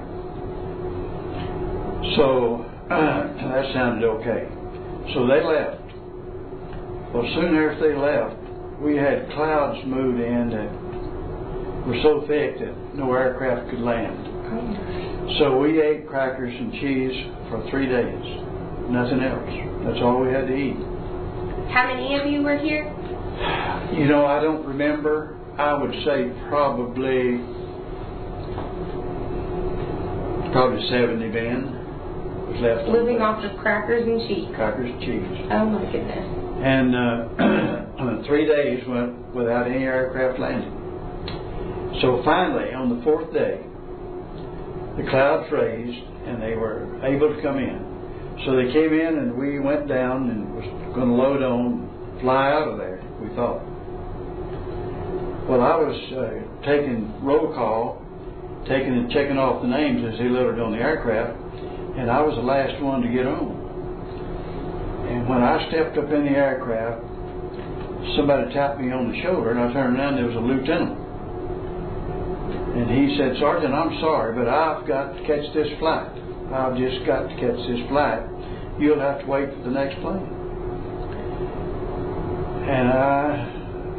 So that sounded okay. So they left. Well, soon after they left, we had clouds move in that were so thick that no aircraft could land. So we ate crackers and cheese for 3 days. Nothing else. That's all we had to eat.
How many of you were here?
You know, I don't remember. I would say probably 70 men was left.
Living off of crackers and cheese.
Crackers and cheese.
Oh my goodness.
And 3 days went without any aircraft landing. So finally, on the 4th day, the clouds raised and they were able to come in. So they came in and we went down and was going to load on, fly out of there, we thought. Well, I was taking roll call, checking off the names as they loaded on the aircraft, and I was the last one to get on. And when I stepped up in the aircraft, somebody tapped me on the shoulder, and I turned around, there was a lieutenant. And he said, "Sergeant, I'm sorry, but I've got to catch this flight. I've just got to catch this flight. You'll have to wait for the next plane." And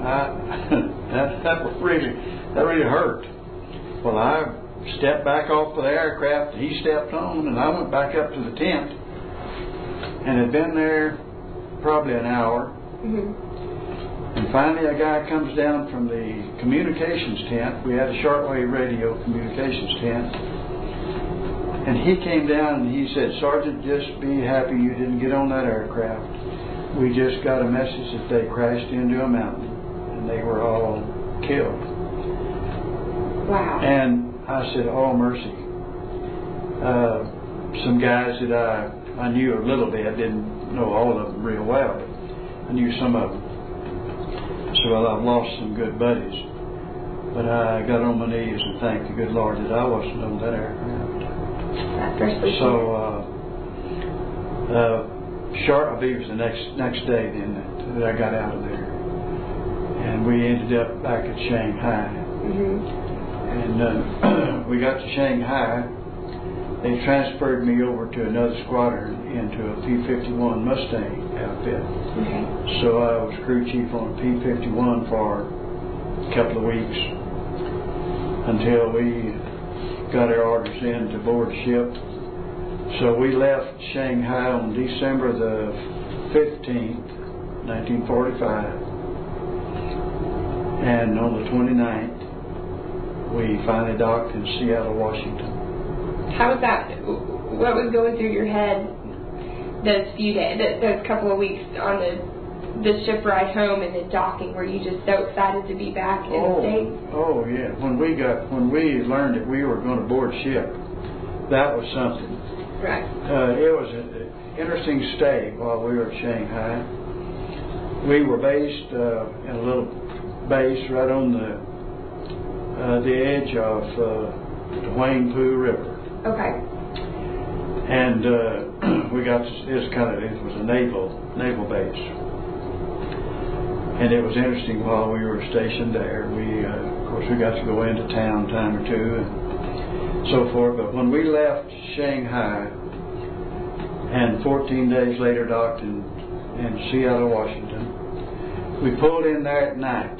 that really hurt. Well, I stepped back off of the aircraft, he stepped on, and I went back up to the tent and had been there probably an hour. Mm-hmm. And finally a guy comes down from the communications tent. We had a shortwave radio communications tent. And he came down and he said, "Sergeant, just be happy you didn't get on that aircraft. We just got a message that they crashed into a mountain. They were all killed."
Wow.
And I said, "Oh, mercy." Some guys that I knew a little bit, didn't know all of them real well, but I knew some of them. So, well, I've lost some good buddies. But I got on my knees and thanked the good Lord that I wasn't on that aircraft. So, I believe it was the next day then that I got out of there. And we ended up back at Shanghai. Mm-hmm. And we got to Shanghai. They transferred me over to another squadron into a P-51 Mustang outfit. Okay. So I was crew chief on a P-51 for a couple of weeks until we got our orders in to board ship. So we left Shanghai on December the 15th, 1945. And on the 29th, we finally docked in Seattle, Washington.
How was that? What was going through your head those few days, those couple of weeks on the ship ride home and the docking? Were you just so excited to be back in the States?
Oh yeah. When we learned that we were going to board ship, that was something.
Right.
It was an interesting stay while we were at Shanghai. We were based in a little base right on the edge of the Huangpu River.
Okay.
And we got it was a naval base, and it was interesting while we were stationed there. We of course we got to go into town a time or two and so forth. But when we left Shanghai, and 14 days later docked in Seattle, Washington, we pulled in there at night.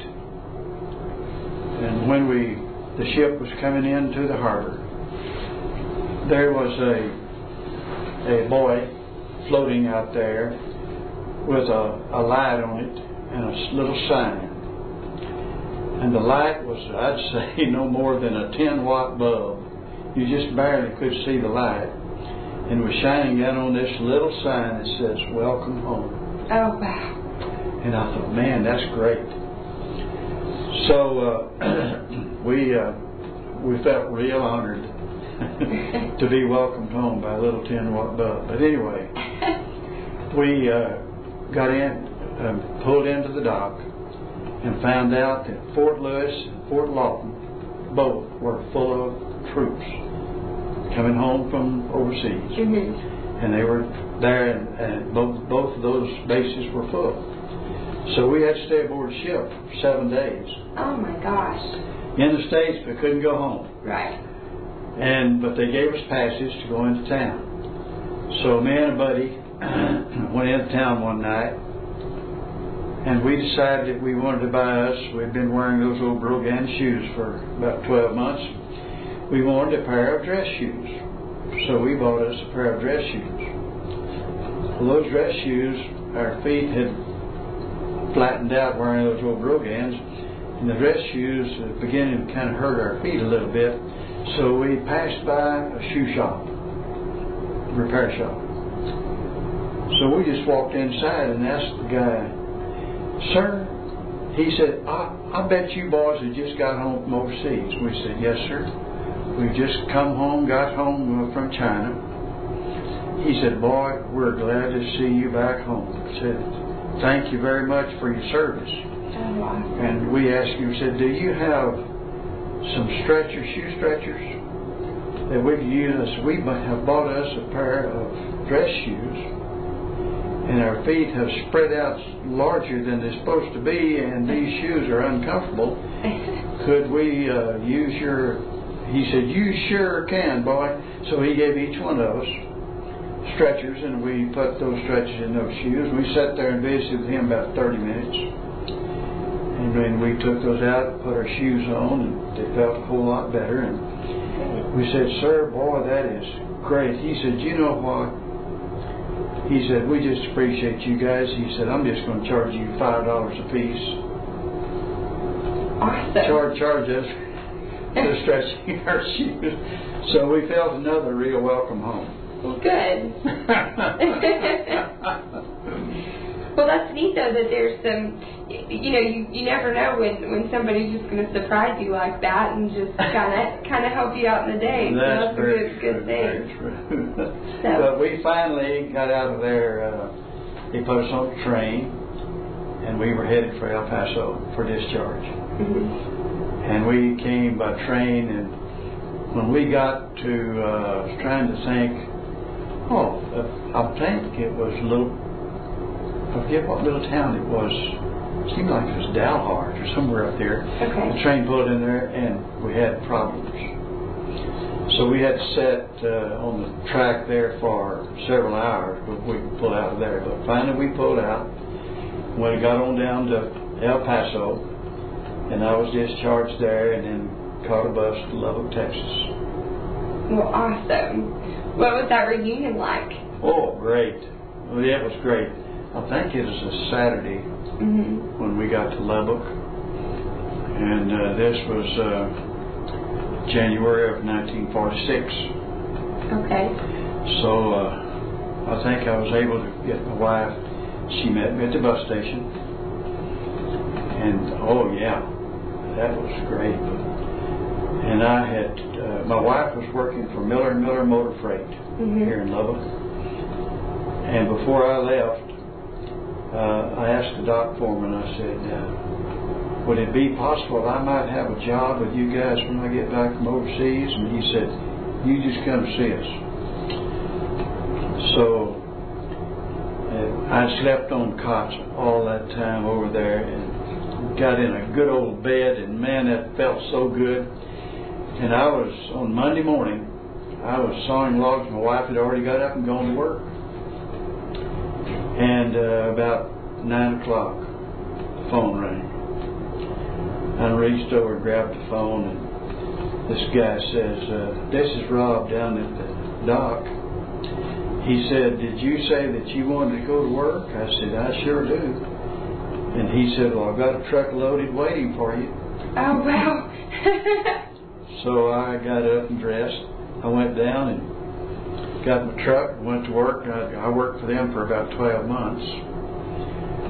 And when the ship was coming into the harbor, there was a boy floating out there with a light on it and a little sign. And the light was, I'd say, no more than a 10-watt bulb. You just barely could see the light. And it was shining down on this little sign that says, "Welcome home."
Oh, wow.
And I thought, man, that's great. So we felt real honored to be welcomed home by a little 10-watt bulb. But anyway, we got in, pulled into the dock, and found out that Fort Lewis and Fort Lawton both were full of troops coming home from overseas.
Mm-hmm.
And they were there, and both of those bases were full. So we had to stay aboard ship for 7 days.
Oh my gosh.
In the States, but couldn't go home.
Right.
But they gave us passage to go into town. So me and a buddy went into town one night, and we decided that we wanted to buy us. We'd been wearing those old Brogan shoes for about 12 months. We wanted a pair of dress shoes. So we bought us a pair of dress shoes. Well, those dress shoes, our feet had flattened out wearing those old Brogans, and the dress shoes were beginning to kind of hurt our feet a little bit. So we passed by a shoe shop, repair shop. So we just walked inside and asked the guy, "Sir," he said, I bet you boys had just got home from overseas." We said, "Yes, sir. We just got home from China." He said, "Boy, we're glad to see you back home." I said, "Thank you very much for your service."
Oh, wow.
And we asked him, we said, "Do you have some shoe stretchers that we could use?" We have bought us a pair of dress shoes, and our feet have spread out larger than they're supposed to be, and these shoes are uncomfortable. Could we use your... He said, "You sure can, boy." So he gave each one of us stretchers, and we put those stretchers in those shoes. We sat there and visited with him about 30 minutes. And then we took those out, put our shoes on, and they felt a whole lot better. And we said, "Sir, boy, that is great." He said, "You know what?" He said, "We just appreciate you guys." He said, "I'm just going to charge you $5 a piece."
Awesome.
Charge us for stretching our shoes. So we felt another real welcome home.
Well, good. Well, that's neat, though, that there's some, you never know when somebody's just going to surprise you like that and just kind of help you out in the day.
That's
so that's a good thing.
So. But we finally got out of there. They put us on the train, and we were headed for El Paso for discharge.
Mm-hmm.
And we came by train, and when we got to, I was trying to think, I think it was I forget what little town it was. It seemed like it was Dalhart or somewhere up there.
Okay.
The train pulled in there, and we had problems. So we had to sit on the track there for several hours before we could pull out of there. But finally we pulled out. We got on down to El Paso, and I was discharged there, and then caught a bus to Lubbock, Texas.
Well, awesome. What was that reunion like?
Oh, great. Well, yeah, it was great. I think it was a Saturday when we got to Lubbock. And this was January of 1946.
Okay.
So I think I was able to get my wife. She met me at the bus station. And, oh, yeah, that was great. And I had, my wife was working for Miller & Miller Motor Freight here in Lubbock. And before I left, I asked the dock foreman, I said, "Would it be possible I might have a job with you guys when I get back from overseas?" And he said, "You just come see us." So I slept on cots all that time over there and got in a good old bed, and man, that felt so good. And I was, on Monday morning, I was sawing logs. My wife had already got up and gone to work. And about 9 o'clock, the phone rang. I reached over and grabbed the phone, and this guy says, "This is Rob down at the dock." He said, "Did you say that you wanted to go to work?" I said, "I sure do." And he said, "Well, I've got a truck loaded waiting for you."
Oh, wow.
So I got up and dressed. I went down and got my truck, went to work. I worked for them for about 12 months.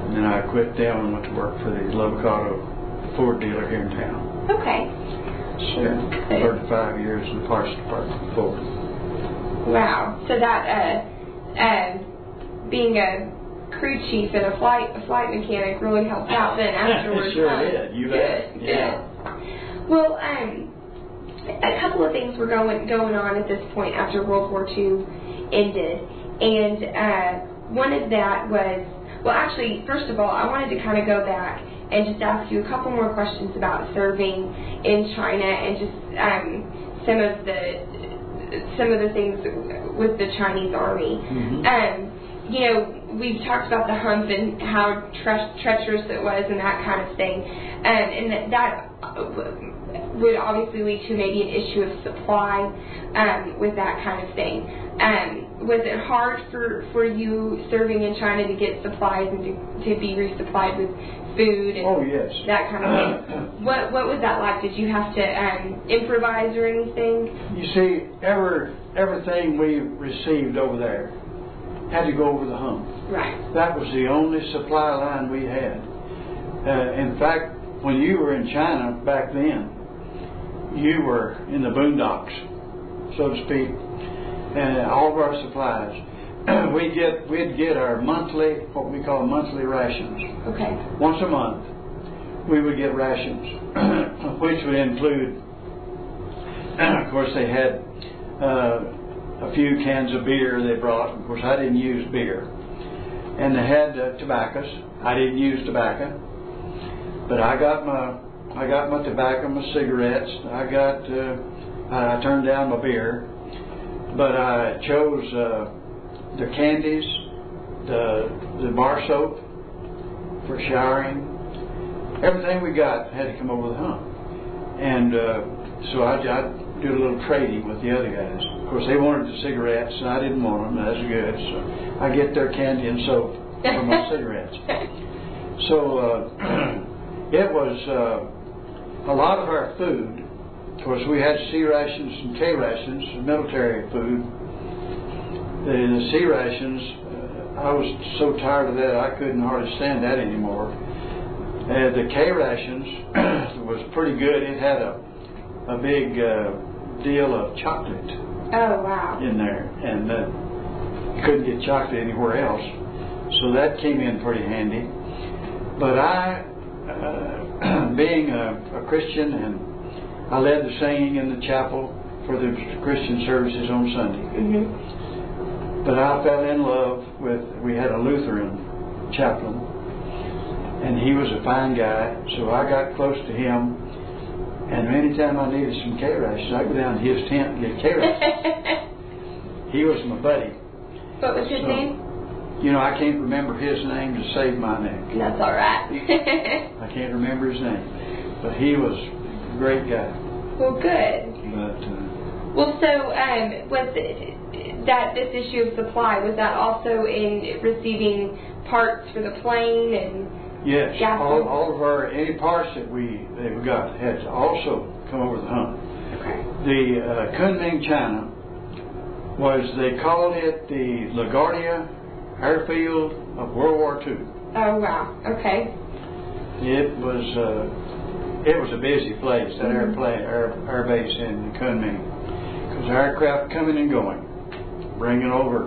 And then I quit them and went to work for the Lovacato Ford dealer here in town.
Okay. Sure.
35 years in the parts department Ford.
Wow. So that being a crew chief and a flight mechanic really helped out then afterwards.
Sure did. You bet.
Good. Well, a couple of things were going on at this point after World War II ended, and one of that was, well, actually, first of all, I wanted to kind of go back and just ask you a couple more questions about serving in China and just some of the things with the Chinese Army.
Mm-hmm.
You know, we've talked about the hump and how treacherous it was and that kind of thing, and that would obviously lead to maybe an issue of supply with that kind of thing. Was it hard for you serving in China to get supplies and to be resupplied with food and
yes.
that kind of thing? What was that like? Did you have to improvise or anything?
You see, everything we received over there had to go over the hump.
Right.
That was the only supply line we had. In fact, when you were in China back then, you were in the boondocks, so to speak, and all of our supplies. We'd get our monthly, what we call monthly rations.
Okay.
Once a month, we would get rations, which would include, of course, they had a few cans of beer they brought. Of course, I didn't use beer. And they had tobaccos. I didn't use tobacco, but I got my tobacco, my cigarettes. I turned down my beer, but I chose the candies, the bar soap for showering. Everything we got had to come over the hump, and so I did a little trading with the other guys. Of course, they wanted the cigarettes, and I didn't want them. That's good. So I get their candy and soap for my cigarettes. So it was a lot of our food. Of course, we had C rations and K rations, military food. The C rations, I was so tired of that I couldn't hardly stand that anymore. The K rations was pretty good. It had a big deal of chocolate.
Oh, wow.
In there, and you couldn't get chocolate anywhere else, so that came in pretty handy. But I, being a Christian, and I led the singing in the chapel for the Christian services on Sunday.
Mm-hmm.
But I fell in love we had a Lutheran chaplain, and he was a fine guy, so I got close to him. And anytime I needed some K-rations, I'd go down to his tent and get K-rations. He was my buddy.
What was his name?
You know, I can't remember his name to save my neck.
That's all right.
I can't remember his name. But he was a great guy.
Well, good.
But
well, so was this issue of supply, was that also in receiving parts for the plane and...
Yes, all of any parts that we got had to also come over the hump.
Okay.
The Kunming, China, they called it the LaGuardia Airfield of World War II.
Oh, wow. Okay.
It was a busy place, that air base in Kunming, because aircraft coming and going, bringing over.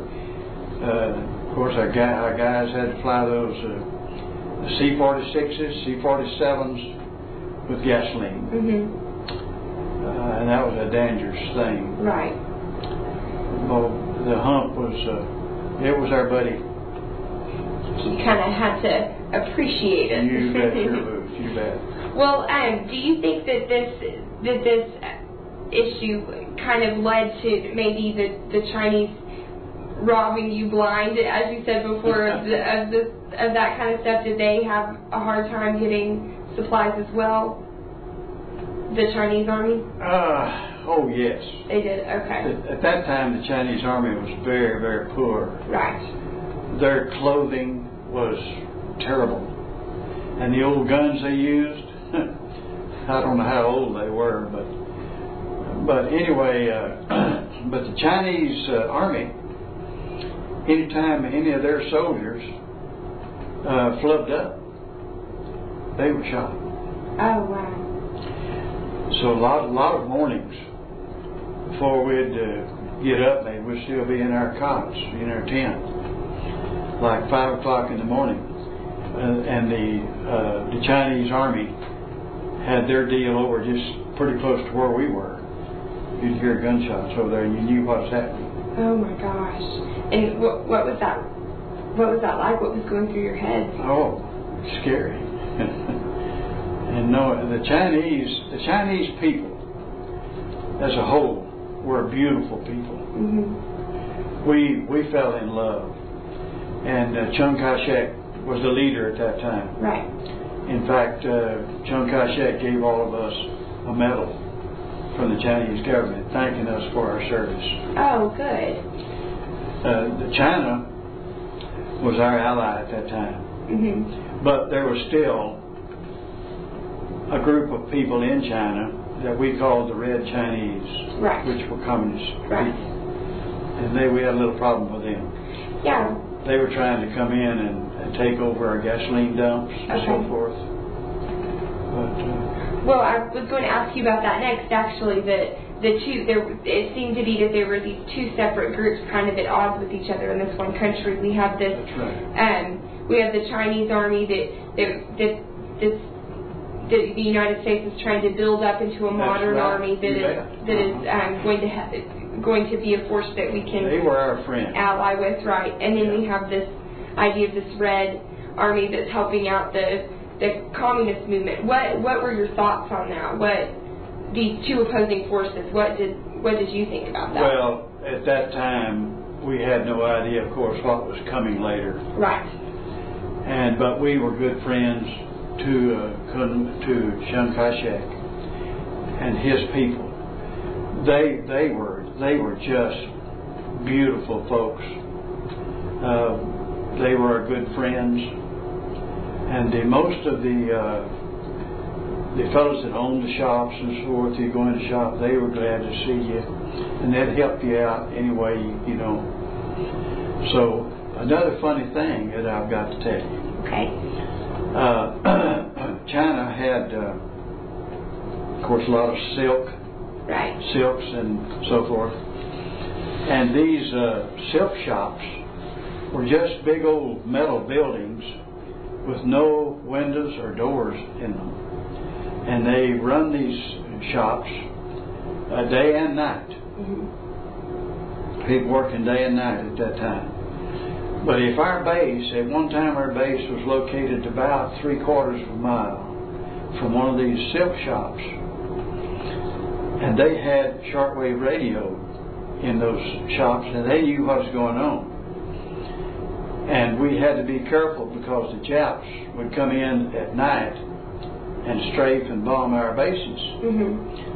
Of course, our guys had to fly those. C-46s, C-47s with gasoline.
Mm-hmm.
And that was a dangerous thing.
Right.
Well, the hump it was our buddy.
You kind of had to appreciate it.
You bet, you bet.
Well, do you think that this issue kind of led to maybe the Chinese robbing you blind, as you said before, of that kind of stuff? Did they have a hard time getting supplies as well? The Chinese Army?
Oh, yes.
They did, okay.
At that time, the Chinese Army was very, very poor.
Right.
Their clothing was terrible. And the old guns they used, I don't know how old they were, but anyway, but the Chinese Army, anytime any of their soldiers flubbed up. They were shot.
Oh, wow.
So a lot of mornings before we'd get up, maybe we'd still be in our cots, in our tent, like 5 o'clock in the morning. And the Chinese Army had their deal over just pretty close to where we were. You'd hear gunshots over there, and you knew what was happening.
Oh my gosh! And what was that? What was that like? What was going through your head?
Oh, scary. And no, the Chinese people, as a whole, were beautiful people.
Mm-hmm.
We fell in love, and Chiang Kai-shek was the leader at that time.
Right.
In fact, Chiang Kai-shek gave all of us a medal from the Chinese government, thanking us for our service.
Oh, good.
China was our ally at that time.
Mm-hmm.
But there was still a group of people in China that we called the Red Chinese,
right,
which were communist
right.
people. And we had a little problem with them.
Yeah.
They were trying to come in and take over our gasoline dumps and so forth. But
well, I was going to ask you about that next. Actually, it seemed to be that there were these two separate groups, kind of at odds with each other in this one country. We have this.
That's right.
We have the Chinese Army that the United States is trying to build up into a modern army that is going to be a force that we can.
They were our friend.
Ally with, right? And then we have this idea of this Red Army that's helping out the communist movement. What were your thoughts on that? These two opposing forces? What did you think about that?
Well, at that time we had no idea, of course, what was coming later.
Right.
But we were good friends to Chiang Kai-shek and his people. They were just beautiful folks. They were our good friends, and most of the fellows that owned the shops and so forth, you go in the shop, they were glad to see you, and they'd help you out any way, you know. So another funny thing that I've got to tell you.
Okay.
China had, of course, a lot of silks and so forth. And these silk shops were just big old metal buildings with no windows or doors in them. And they run these shops day and night. Mm-hmm. People working day and night at that time. But if our base, at one time our base was located about 3/4 of a mile from one of these silk shops, and they had shortwave radio in those shops, and they knew what was going on. And we had to be careful because the Japs would come in at night and strafe and bomb our bases.
Mm-hmm.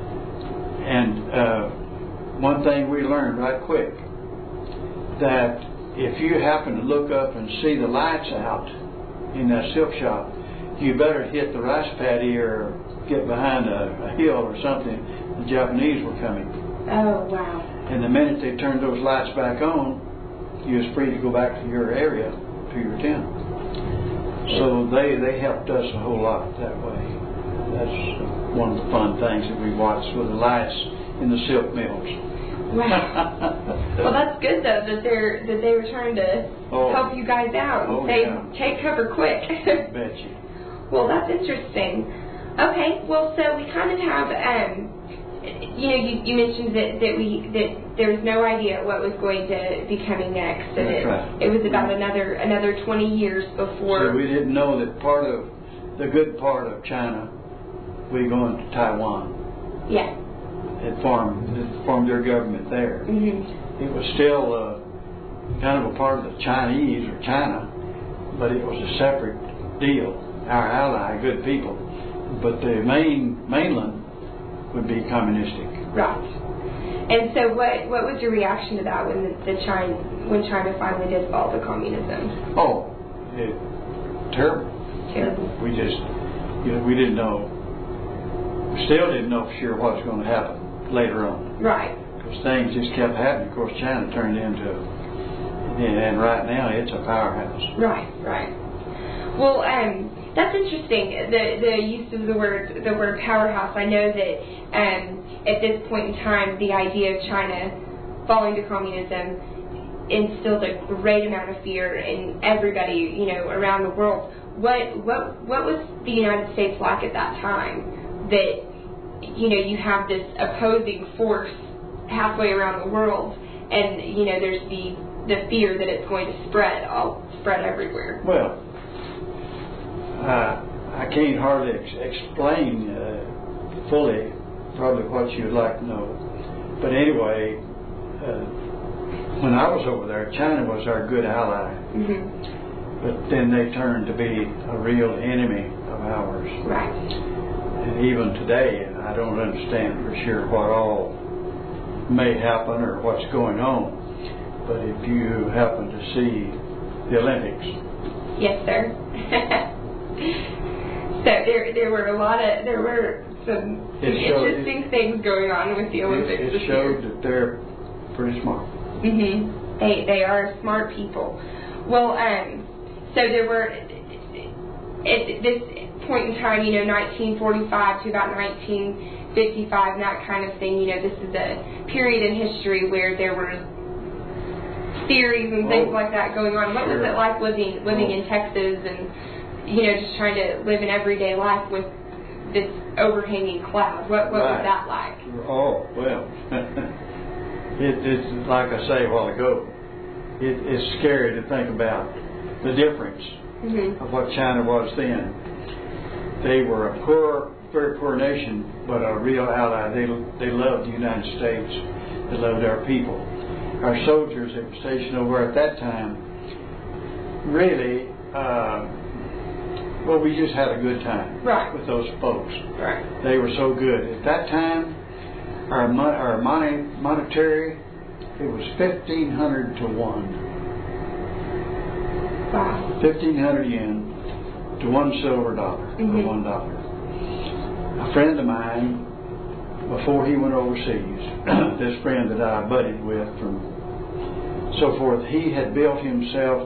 And one thing we learned right quick, that if you happen to look up and see the lights out in that silk shop, you better hit the rice paddy or get behind a hill or something. The Japanese were coming.
Oh, wow.
And the minute they turned those lights back on, you was free to go back to your area, to your tent. So they helped us a whole lot that way. That's one of the fun things that we watched with the lights in the silk mills.
Wow. Well, that's good though that they were trying to help you guys out and say, take cover quick.
Bet you.
Well, that's interesting. Okay, well, so we kind of have, you mentioned that there was no idea what was going to be coming next. And
that's right.
It was about another 20 years before.
So we didn't know that part of the good part of China, we going to Taiwan.
Yeah.
It formed their government there.
Mm-hmm.
It was still kind of a part of the Chinese or China, but it was a separate deal. Our ally, good people, but the mainland would be communistic.
Right. And so, what was your reaction to that when when China finally did fall to communism?
Oh, terrible.
Terrible.
We just, we didn't know. We still didn't know for sure what was going to happen later on.
Right.
Because things just kept happening. Of course, China turned into, and right now it's a powerhouse.
Right, right. Well, that's interesting. The use of the word powerhouse. I know that at this point in time, the idea of China falling to communism instilled a great amount of fear in everybody, around the world. What was the United States like at that time? That you have this opposing force halfway around the world, and there's the fear that it's going to spread everywhere.
Well, I can't hardly explain fully probably what you'd like to know, but anyway, when I was over there, China was our good ally, but then they turned to be a real enemy of ours.
Right.
And even today, I don't understand for sure what all may happen or what's going on, but if you happen to see the Olympics.
Yes, sir. So there were some interesting things going on with the Olympics.
It showed that they're pretty smart.
They are smart people. Well, so there were at this point in time, 1945 to about 1955, and that kind of thing. This is a period in history where there were theories and things like that going on. What was it like living in Texas and just trying to live an everyday life with this overhanging cloud? What was that like?
Oh, well, it's like I say a while ago, it's scary to think about the difference of what China was then. They were a very poor nation, but a real ally. They loved the United States. They loved our people. Our soldiers that were stationed over at that time, really, we just had a good time with those folks.
Right.
They were so good. At that time, our monetary, it was 1,500 to 1.
Wow.
1,500 yen to $1 silver dollar, or $1. A friend of mine, before he went overseas, this friend that I buddied with from so forth, he had built himself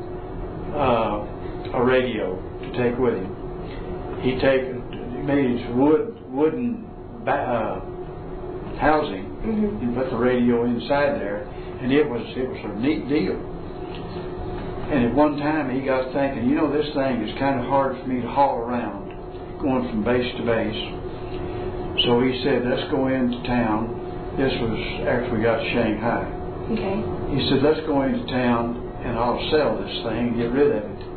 a radio to take with him. He made his wooden housing and put the radio inside there, and it was a neat deal. And at one time he got thinking, this thing is kind of hard for me to haul around, going from base to base. So he said, let's go into town. This was after we got to Shanghai.
Okay.
He said, let's go into town and I'll sell this thing and get rid of it.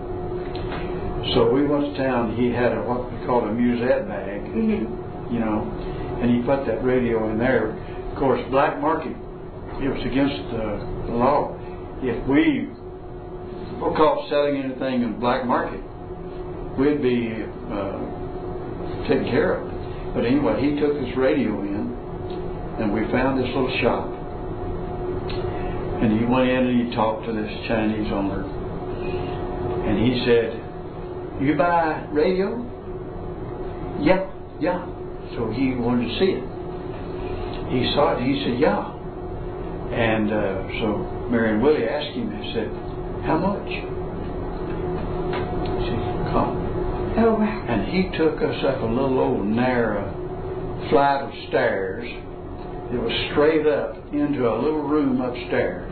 So we went to town. He had what we called a musette bag, and he put that radio in there. Of course, black market, it was against the law. If we were caught selling anything in the black market, we'd be taken care of. But anyway, he took this radio in, and we found this little shop. And he went in and he talked to this Chinese owner. And he said, you buy radio? Yeah. So he wanted to see it. He saw it and he said, yeah. And so Mary and Willie asked him, he said, how much? He said, come.
Oh, wow.
And he took us up a little old narrow flight of stairs. It was straight up into a little room upstairs.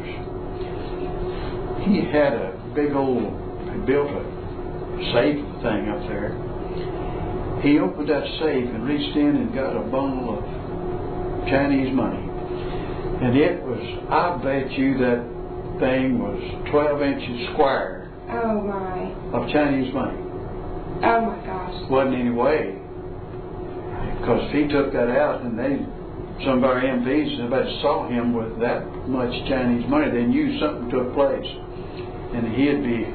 He had he built a safe thing up there. He opened that safe and reached in and got a bundle of Chinese money. And it was, I bet you that thing was 12 inches square.
Oh, my.
Of Chinese money.
Oh, my gosh.
Wasn't any way. Because if he took that out and some of our MPs, somebody saw him with that much Chinese money, they knew something took place. And he'd be...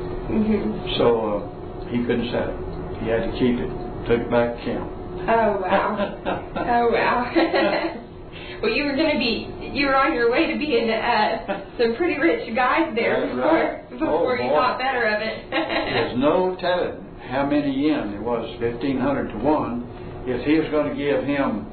So he couldn't sell it. He had to keep it. Took it back to camp.
Oh, wow. Oh, wow. Well, you were on your way to being some pretty rich guys there before you thought better of it.
There's no telling how many yen it was, 1,500 to 1. If he was going to give him,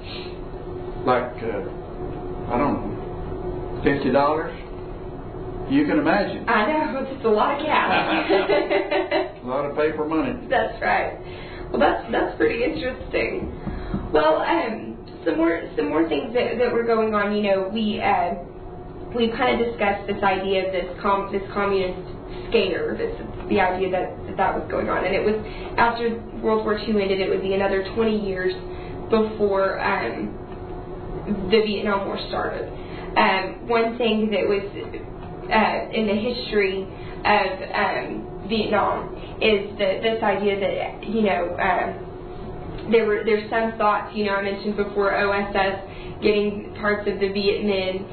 I don't know, $50, you can imagine.
I know, it's just a lot of cash.
A lot of paper money.
That's right. Well, that's pretty interesting. Well, some more things that were going on. You know, we kind of discussed this idea of this communist scare, the idea that was going on, and it was after World War II ended. It would be another 20 years before the Vietnam War started. One thing that was in the history of Vietnam is this idea that, you know, there's some thoughts, you know, I mentioned before OSS getting parts of the Viet Minh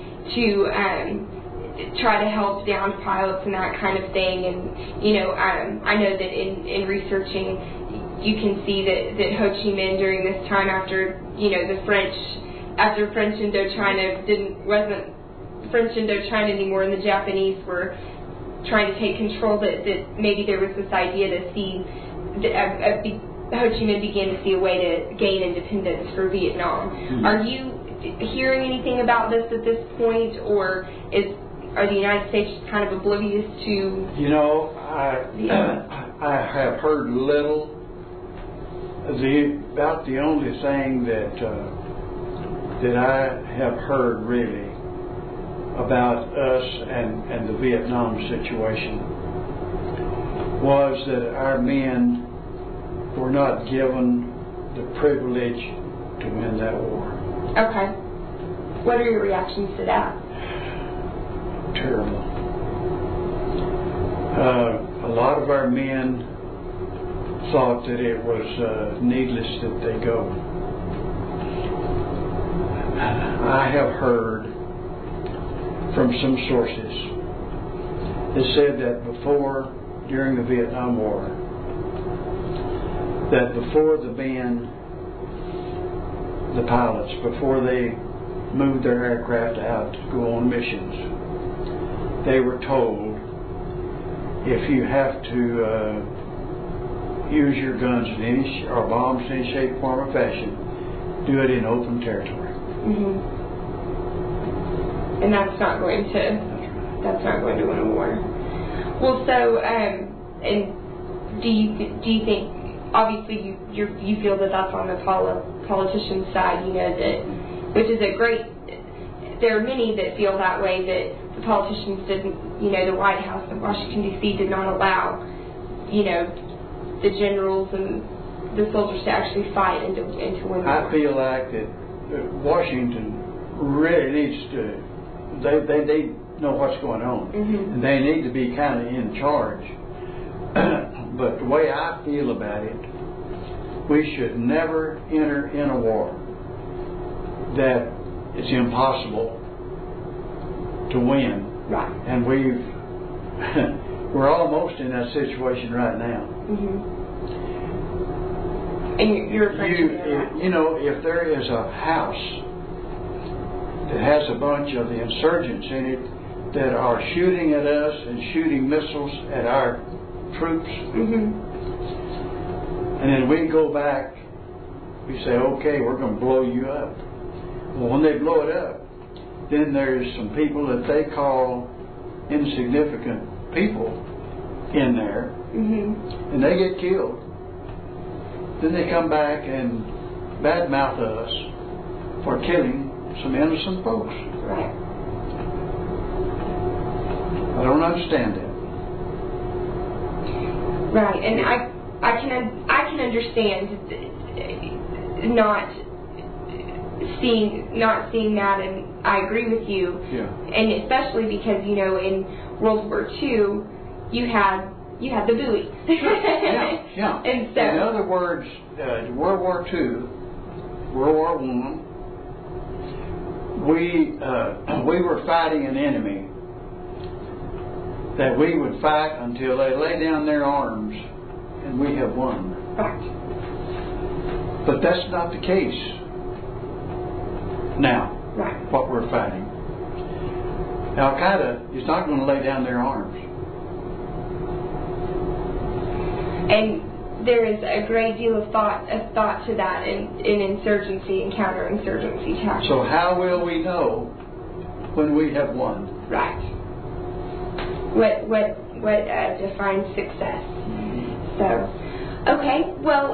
to try to help downed pilots and that kind of thing. And, you know, I know that in researching, you can see that Ho Chi Minh during this time after, you know, after French Indochina wasn't French Indochina anymore and the Japanese were trying to take control, that maybe there was this idea to see Ho Chi Minh began to see a way to gain independence for Vietnam. Mm-hmm. Are you hearing anything about this at this point, or are the United States kind of oblivious to?
You know, I have heard little. About the only thing that I have heard really about us and the Vietnam situation was that our men were not given the privilege to win that war.
Okay. What are your reactions to that?
Terrible. A lot of our men thought that it was needless that they go. I have heard from some sources that said that during the Vietnam War, that before the men, the pilots, before they moved their aircraft out to go on missions, they were told, if you have to use your guns or bombs in any shape, form, or fashion, do it in open territory.
Mm-hmm. And that's not going to win a war. Well, so and do you think, obviously you feel that that's on the politician's side, you know, that, which is a great. There are many that feel that way, that the politicians didn't, you know, the White House in Washington D.C. did not allow, you know, the generals and the soldiers to actually fight and to win the war.
I feel like that Washington really needs to. They know what's going on, mm-hmm. and they need to be kind of in charge. But the way I feel about it, we should never enter in a war that is impossible to win.
Right.
And we're almost in that situation right now.
Mm-hmm. And you're referring to that.
You know, if there is a house that has a bunch of the insurgents in it that are shooting at us and shooting missiles at our troops, mm-hmm. and then we go back, we say, okay, we're going to blow you up. Well, when they blow it up, then there's some people that they call insignificant people in there, mm-hmm. and they get killed. Then they come back and badmouth us for killing some innocent folks.
Right.
I don't understand that.
Right, and I can understand not seeing that, and I agree with you.
Yeah.
And especially because, you know, in World War II, you had the buoy.
Yeah.
And so,
in other words, World War II, World War I, we were fighting an enemy that we would fight until they lay down their arms, and we have won.
Right.
But that's not the case now.
Right.
What we're fighting. Al Qaeda is not going to lay down their arms.
And there is a great deal of thought to that in insurgency and counterinsurgency tactics.
So how will we know when we have won?
Right. What defines success? So, okay, well,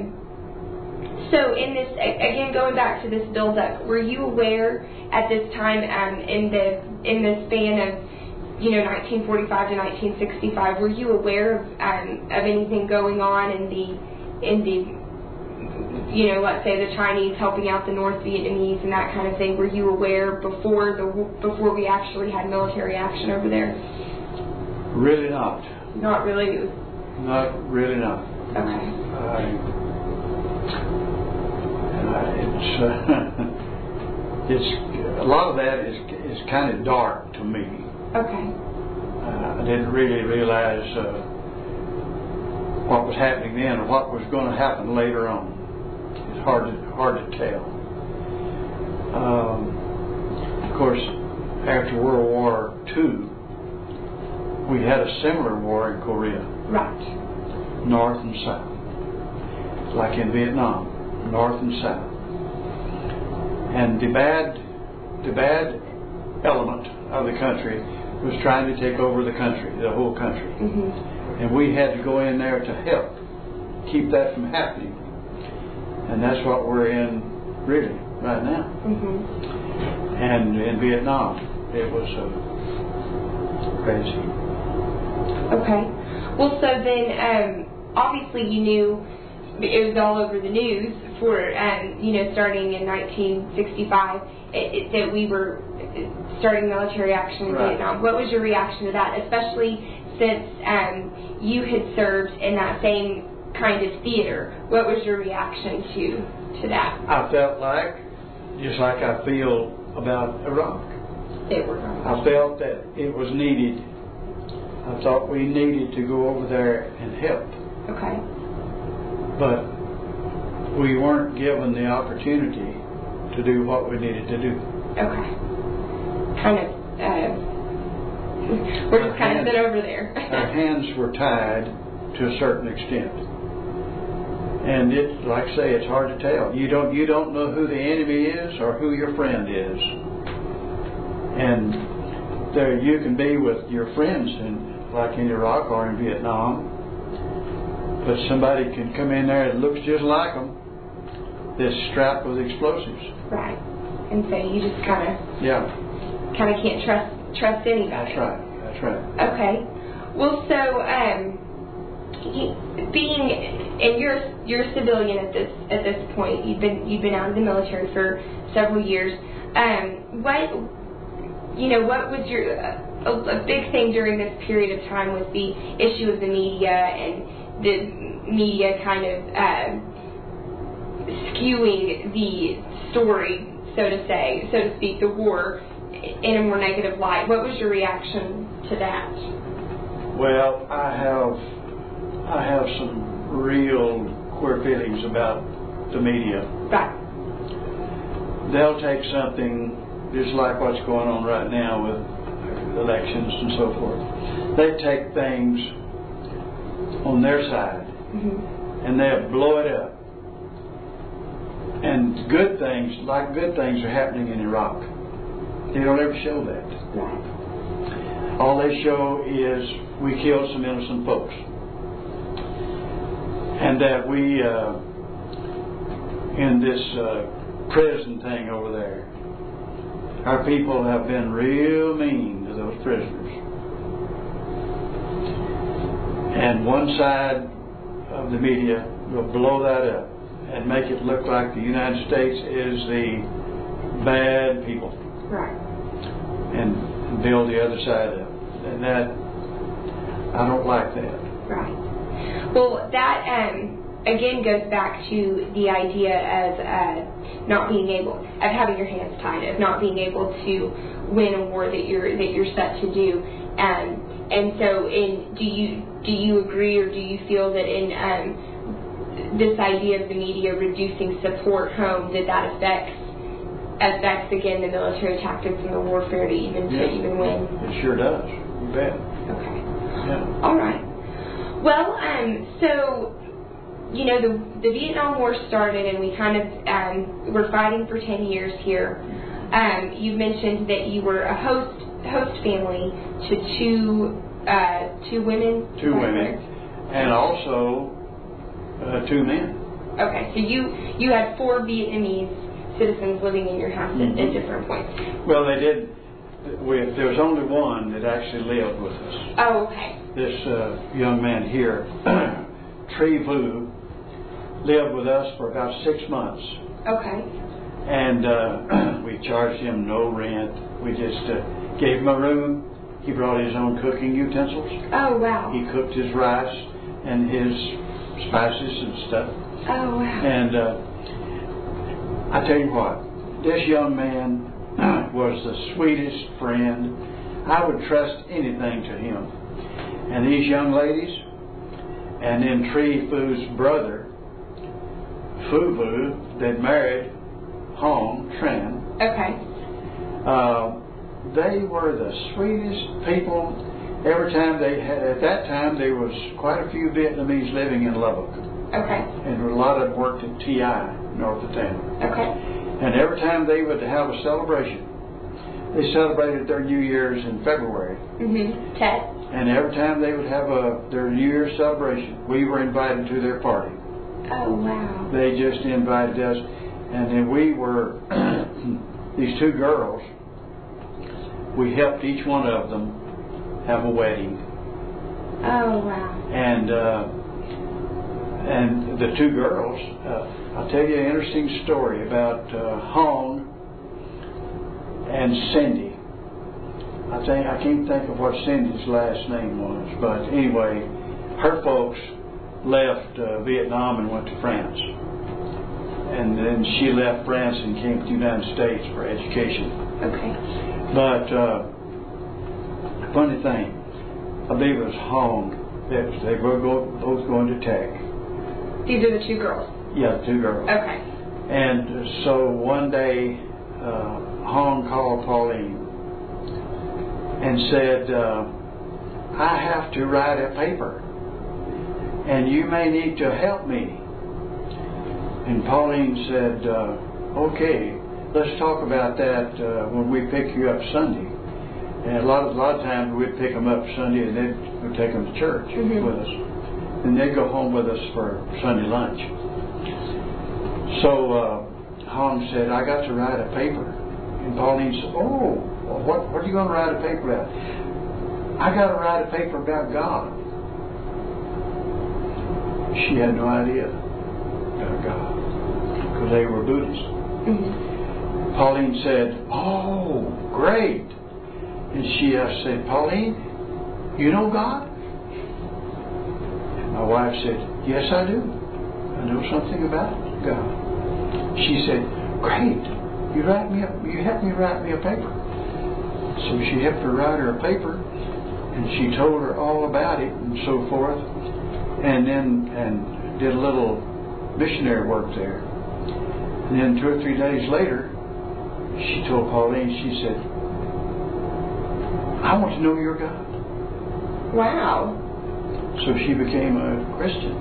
so in this, again, going back to this build-up, were you aware at this time in the span of, 1945 to 1965, were you aware of anything going on in the let's say the Chinese helping out the North Vietnamese and that kind of thing? Were you aware before we actually had military action over there?
Really not.
Not really?
Not really not.
Okay.
It's a lot of that is kind of dark to me.
Okay.
I didn't really realize what was happening then or what was going to happen later on. It's hard to tell. Of course, after World War II, we had a similar war in Korea.
Right.
North and South. Like in Vietnam, North and South. And the bad element of the country was trying to take over the country, the whole country.
Mm-hmm.
And we had to go in there to help keep that from happening. And that's what we're in really right now.
Mm-hmm.
And in Vietnam, it was crazy.
Okay. Well, so then, obviously you knew it was all over the news for, starting in 1965, that we were starting military action in Vietnam. What was your reaction to that, especially since you had served in that same kind of theater? What was your reaction to that?
I felt like, just like I feel about Iraq. I felt that it was needed. I thought we needed to go over there and help.
Okay.
But we weren't given the opportunity to do what we needed to do.
Okay. We're just kind of sit over there.
Our hands were tied to a certain extent. And it, like I say, it's hard to tell. You don't know who the enemy is or who your friend is. And there you can be with your friends like in Iraq or in Vietnam, but somebody can come in there that looks just like them, that's strapped with explosives.
Right. And so you just kind of can't trust anybody.
That's right.
Okay. Well, so being and you're a civilian at this point. You've been out of the military for several years. What was your a big thing during this period of time was the issue of the media and the media kind of skewing the story, so to speak, the war in a more negative light. What was your reaction to that?
Well, I have some real queer feelings about the media.
Right.
They'll take something just like what's going on right now with elections and so forth. They take things on their side,
mm-hmm.
and they'll blow it up. And good things are happening in Iraq. They don't ever show that.
Right.
All they show is we killed some innocent folks. And that we, in this prison thing over there, our people have been real mean to those prisoners. And one side of the media will blow that up and make it look like the United States is the bad people.
Right.
And build the other side up. And that, I don't like that.
Right. Well, that again goes back to the idea of having your hands tied, of not being able to win a war that you're set to do. And so, do you agree, or do you feel that in this idea of the media reducing support home, that affects again the military tactics and the warfare to even win?
It sure does. You bet.
Okay.
Yeah.
All right. Well, so the Vietnam War started, and we kind of were fighting for 10 years here. You mentioned that you were a host family to two women.
Two women, and also 2 men.
Okay, so you had 4 Vietnamese citizens living in your house at different points.
Well, they did. There was only one that actually lived with us.
Oh, okay.
This young man here, Tree Vu, lived with us for about 6 months.
Okay.
And we charged him no rent. We just gave him a room. He brought his own cooking utensils.
Oh, wow.
He cooked his rice and his spices and stuff.
Oh, wow.
And I tell you what, this young man was the sweetest friend. I would trust anything to him. And these young ladies, and then Tree Vu's brother, Phu Vu, that married Hong Tran.
Okay.
They were the sweetest people. Every time they had, at that time, there was quite a few Vietnamese living in Lubbock.
Okay.
And a lot of them worked at TI, north of town.
Okay.
And every time they would have a celebration, they celebrated their New Year's in February.
Tet.
And every time they would have their New Year's celebration, we were invited to their party.
Oh, wow.
They just invited us. And then we were, these 2 girls, we helped each one of them have a wedding.
Oh, wow.
And the 2 girls, I'll tell you an interesting story about Hong and Cindy. I can't think of what Cindy's last name was, but anyway, her folks left Vietnam and went to France. And then she left France and came to the United States for education.
Okay.
But funny thing, I believe it was Hong. They were both going to Tech.
These are the 2 girls?
Yeah, 2 girls.
Okay.
And so one day, Hong called Pauline and said, I have to write a paper, and you may need to help me. And Pauline said, okay, let's talk about that when we pick you up Sunday. And a lot of times we'd pick them up Sunday and we'd take them to church with us. And they'd go home with us for Sunday lunch. So Hong said, I got to write a paper. And Pauline said, oh, well, what are you going to write a paper about? I got to write a paper about God. She had no idea about God, because they were Buddhists. Pauline said, oh, great. And she said, Pauline, you know God? And my wife said, yes, I do. I know something about God. She said, great. You helped me write me a paper. So she helped her write her a paper, and she told her all about it and so forth, and did a little missionary work there. And then 2 or 3 days later, she told Pauline, she said, I want to know your God.
Wow.
So she became a Christian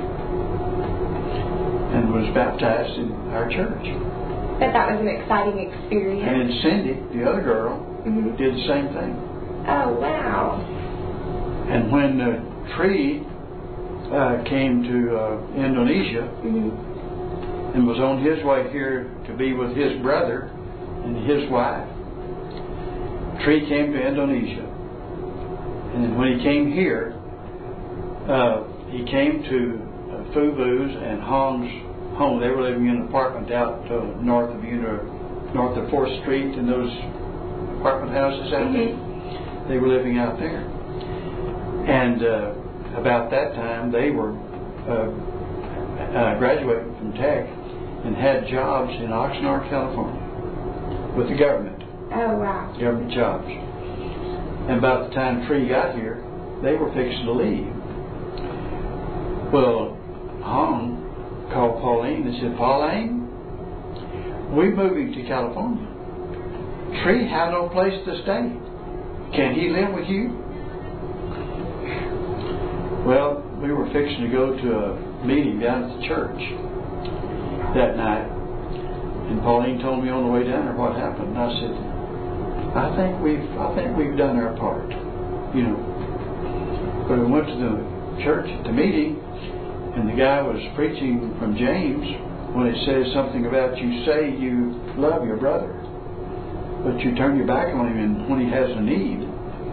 and was baptized in our church.
But that was an exciting experience.
And Cindy, the other girl, did the same thing.
Oh, wow.
And when Tree came to Indonesia and was on his way here to be with his brother and his wife, Tree came to Indonesia. And then when he came here, he came to Phu Vu's and Hong's home. They were living in an apartment out north of 4th Street in those apartment houses out there. They were living out there. And about that time, they were graduating from Tech and had jobs in Oxnard, California, with the government.
Oh, wow.
Government jobs. And about the time Tree got here, they were fixing to leave. Well, Hong called Pauline and said, Pauline, we're moving to California. Tree had no place to stay. Can he live with you? Well, we were fixing to go to a meeting down at the church that night. And Pauline told me on the way down there what happened. And I said, I think we've done our part, you know. But we went to the church at the meeting, and the guy was preaching from James when it says something about you say you love your brother, but you turn your back on him when he has a need.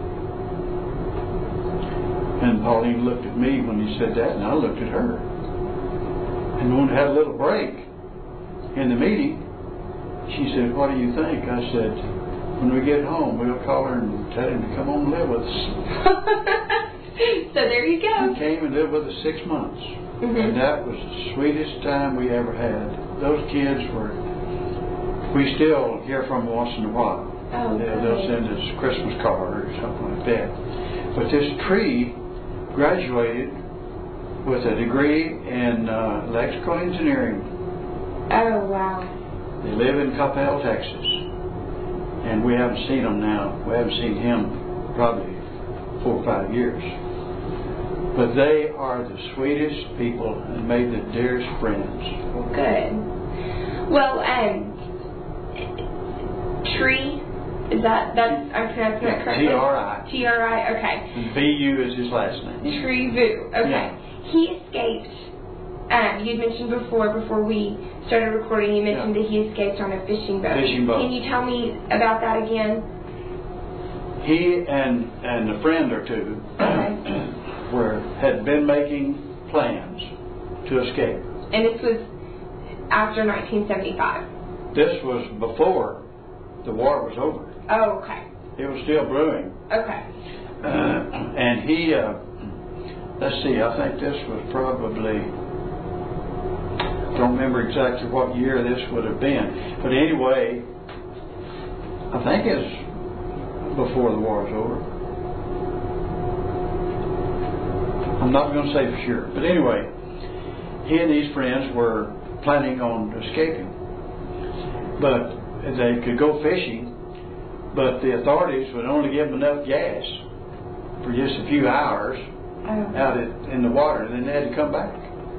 And Pauline looked at me when he said that, and I looked at her. And when we had a little break in the meeting, she said, "What do you think?" I said, "When we get home, we'll call her and tell him to come on and live with us."
So there you go.
He came and lived with us 6 months. And that was the sweetest time we ever had. Those kids were, we still hear from them once in a while.
Oh,
they'll send us a Christmas card or something like that. But this tree graduated with a degree in electrical engineering.
Oh, wow.
They live in Coppell, Texas. And we haven't seen them now. We haven't seen him probably 4 or 5 years. But they are the sweetest people and made the dearest friends.
Well, good. Well, Tree, is that's, I'm pronouncing that correctly?
T-R-I.
T-R-I, okay.
And B-U is his last name.
Tree Vu, okay.
Yeah.
He escaped, you'd mentioned before we started recording, you mentioned that he escaped on a fishing boat.
Fishing boat.
Can you tell me about that again?
He and a friend or two had been making plans to escape.
And this was after 1975?
This was before the war was over.
Oh, okay.
It was still brewing.
Okay.
And he, let's see, I think this was probably, I don't remember exactly what year this would have been. But anyway, I think it's before the war was over. I'm not going to say for sure. But anyway, he and these friends were planning on escaping. But they could go fishing, but the authorities would only give them enough gas for just a few hours out in the water, and then they had to come back.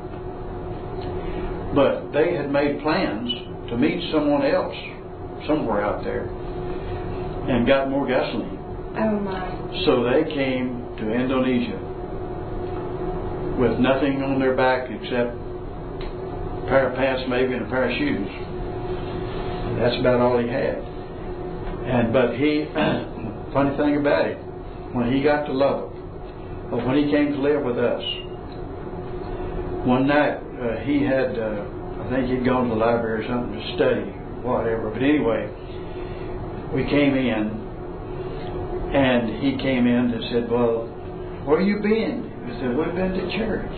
But they had made plans to meet someone else somewhere out there and got more gasoline.
Oh, my.
So they came to Indonesia with nothing on their back except a pair of pants maybe and a pair of shoes. That's about all he had. But he, funny thing about it, when he got to Lubbock, but when he came to live with us, one night he had, I think he'd gone to the library or something to study, whatever. But anyway, we came in, and he came in and said, "Well, where you been?" He said, "We've been to church."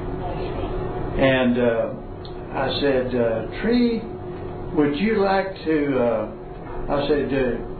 And I said, "Tree, would you like to," I said,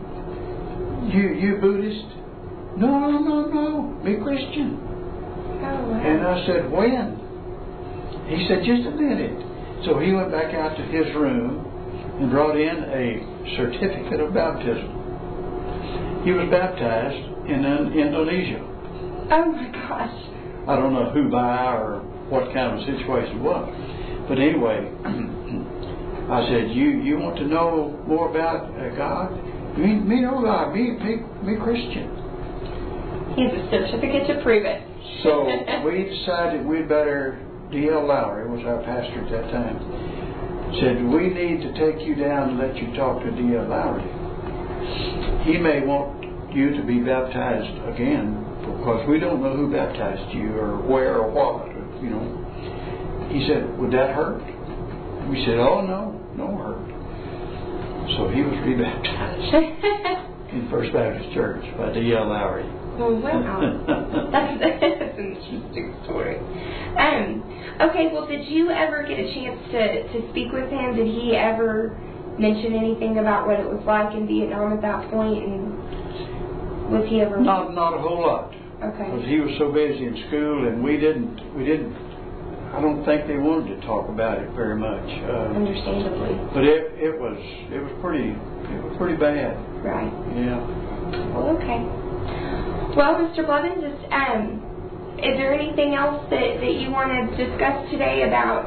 you Buddhist?" No, me Christian."
Oh, wow.
And I said, "When?" He said, "Just a minute." So he went back out to his room and brought in a certificate of baptism. He was baptized in Indonesia.
Oh, my gosh.
I don't know who by or what kind of a situation it was. But anyway, I said, you want to know more about God? Me know God, me Christian.
He has a certificate to prove it.
So we decided we'd better, D.L. Lowry was our pastor at that time, said, "We need to take you down and let you talk to D.L. Lowry. He may want you to be baptized again, because we don't know who baptized you or where or what, you know." He said, "Would that hurt?" We said, "Oh, no hurt." So he was rebaptized in First Baptist Church by D.L. Lowry.
Oh, wow. That's an interesting story. Okay, well, did you ever get a chance to speak with him? Did he ever mention anything about what it was like in Vietnam at that point? And was he ever...
Not a whole lot.
Okay.
Because he was so busy in school, and we didn't. I don't think they wanted to talk about it very much.
Understandably.
But it was pretty bad.
Right.
Yeah.
Well, okay. Well, Mr. Blevins, is there anything else that you want to discuss today about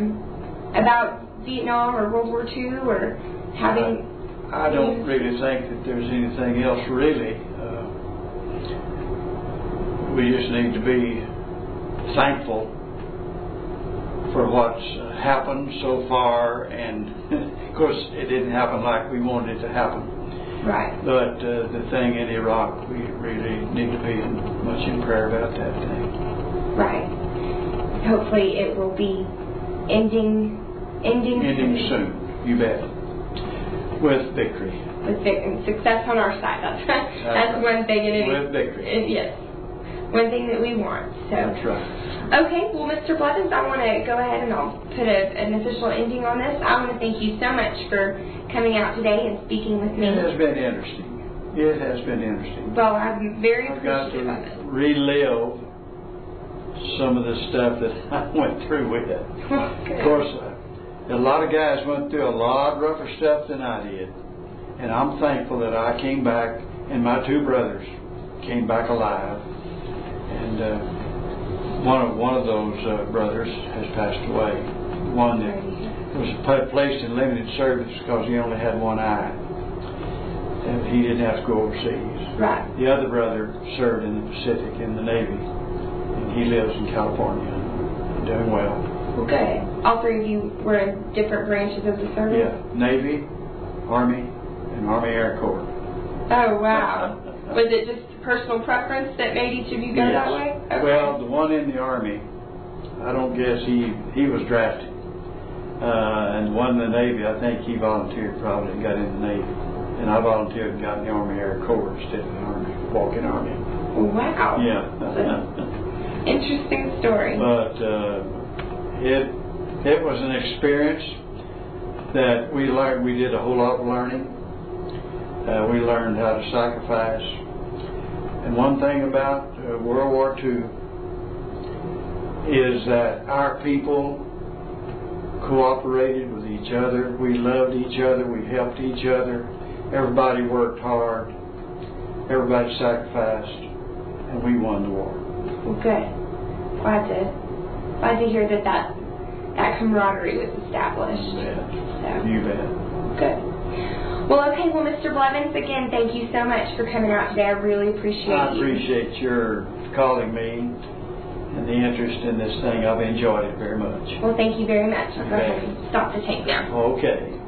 Vietnam or World War II or having?
I don't really think that there's anything else really. We just need to be thankful for what's happened so far, and of course it didn't happen like we wanted it to happen.
Right.
But the thing in Iraq, we really need to be much in prayer about that thing.
Right. Hopefully it will be ending
soon. You bet. With victory.
With success on our side. That's one thing.
With victory.
Yes. One thing that we want. So.
That's right.
Okay, well, Mr. Blevins, I want to go ahead and I'll put an official ending on this. I want to thank you so much for coming out today and speaking with me.
It has been interesting. It has been interesting.
Well, I'm very
I've got to
appreciative of it.
relive some of the stuff that I went through with it. Of course, a lot of guys went through a lot rougher stuff than I did. And I'm thankful that I came back and my two brothers came back alive. And one of those brothers has passed away. One that was placed in limited service because he only had one eye. And he didn't have to go overseas.
Right.
The other brother served in the Pacific in the Navy. And he lives in California, doing well.
Well, good. All three of you were in different branches of the service?
Yeah, Navy, Army, and Army Air Corps.
Oh, wow. Was it just personal preference that made each of you go that way? Okay.
Well, the one in the Army, I don't guess he was drafted. And the one in the Navy, I think he volunteered probably and got in the Navy. And I volunteered and got in the Army Air Corps instead of the Army, walking Army.
Wow.
Yeah.
Interesting story.
But it was an experience that we learned. We did a whole lot of learning. We learned how to sacrifice. And one thing about World War II is that our people cooperated with each other. We loved each other. We helped each other. Everybody worked hard. Everybody sacrificed. And we won the war.
Well, good. Glad to hear that camaraderie was established.
You bet.
So.
You bet.
Good. Well, okay. Well, Mr. Blevins, again, thank you so much for coming out today. I really appreciate you.
I appreciate your calling me and the interest in this thing. I've enjoyed it very much.
Well, thank you very much. I'll go ahead and stop the tape now.
Okay.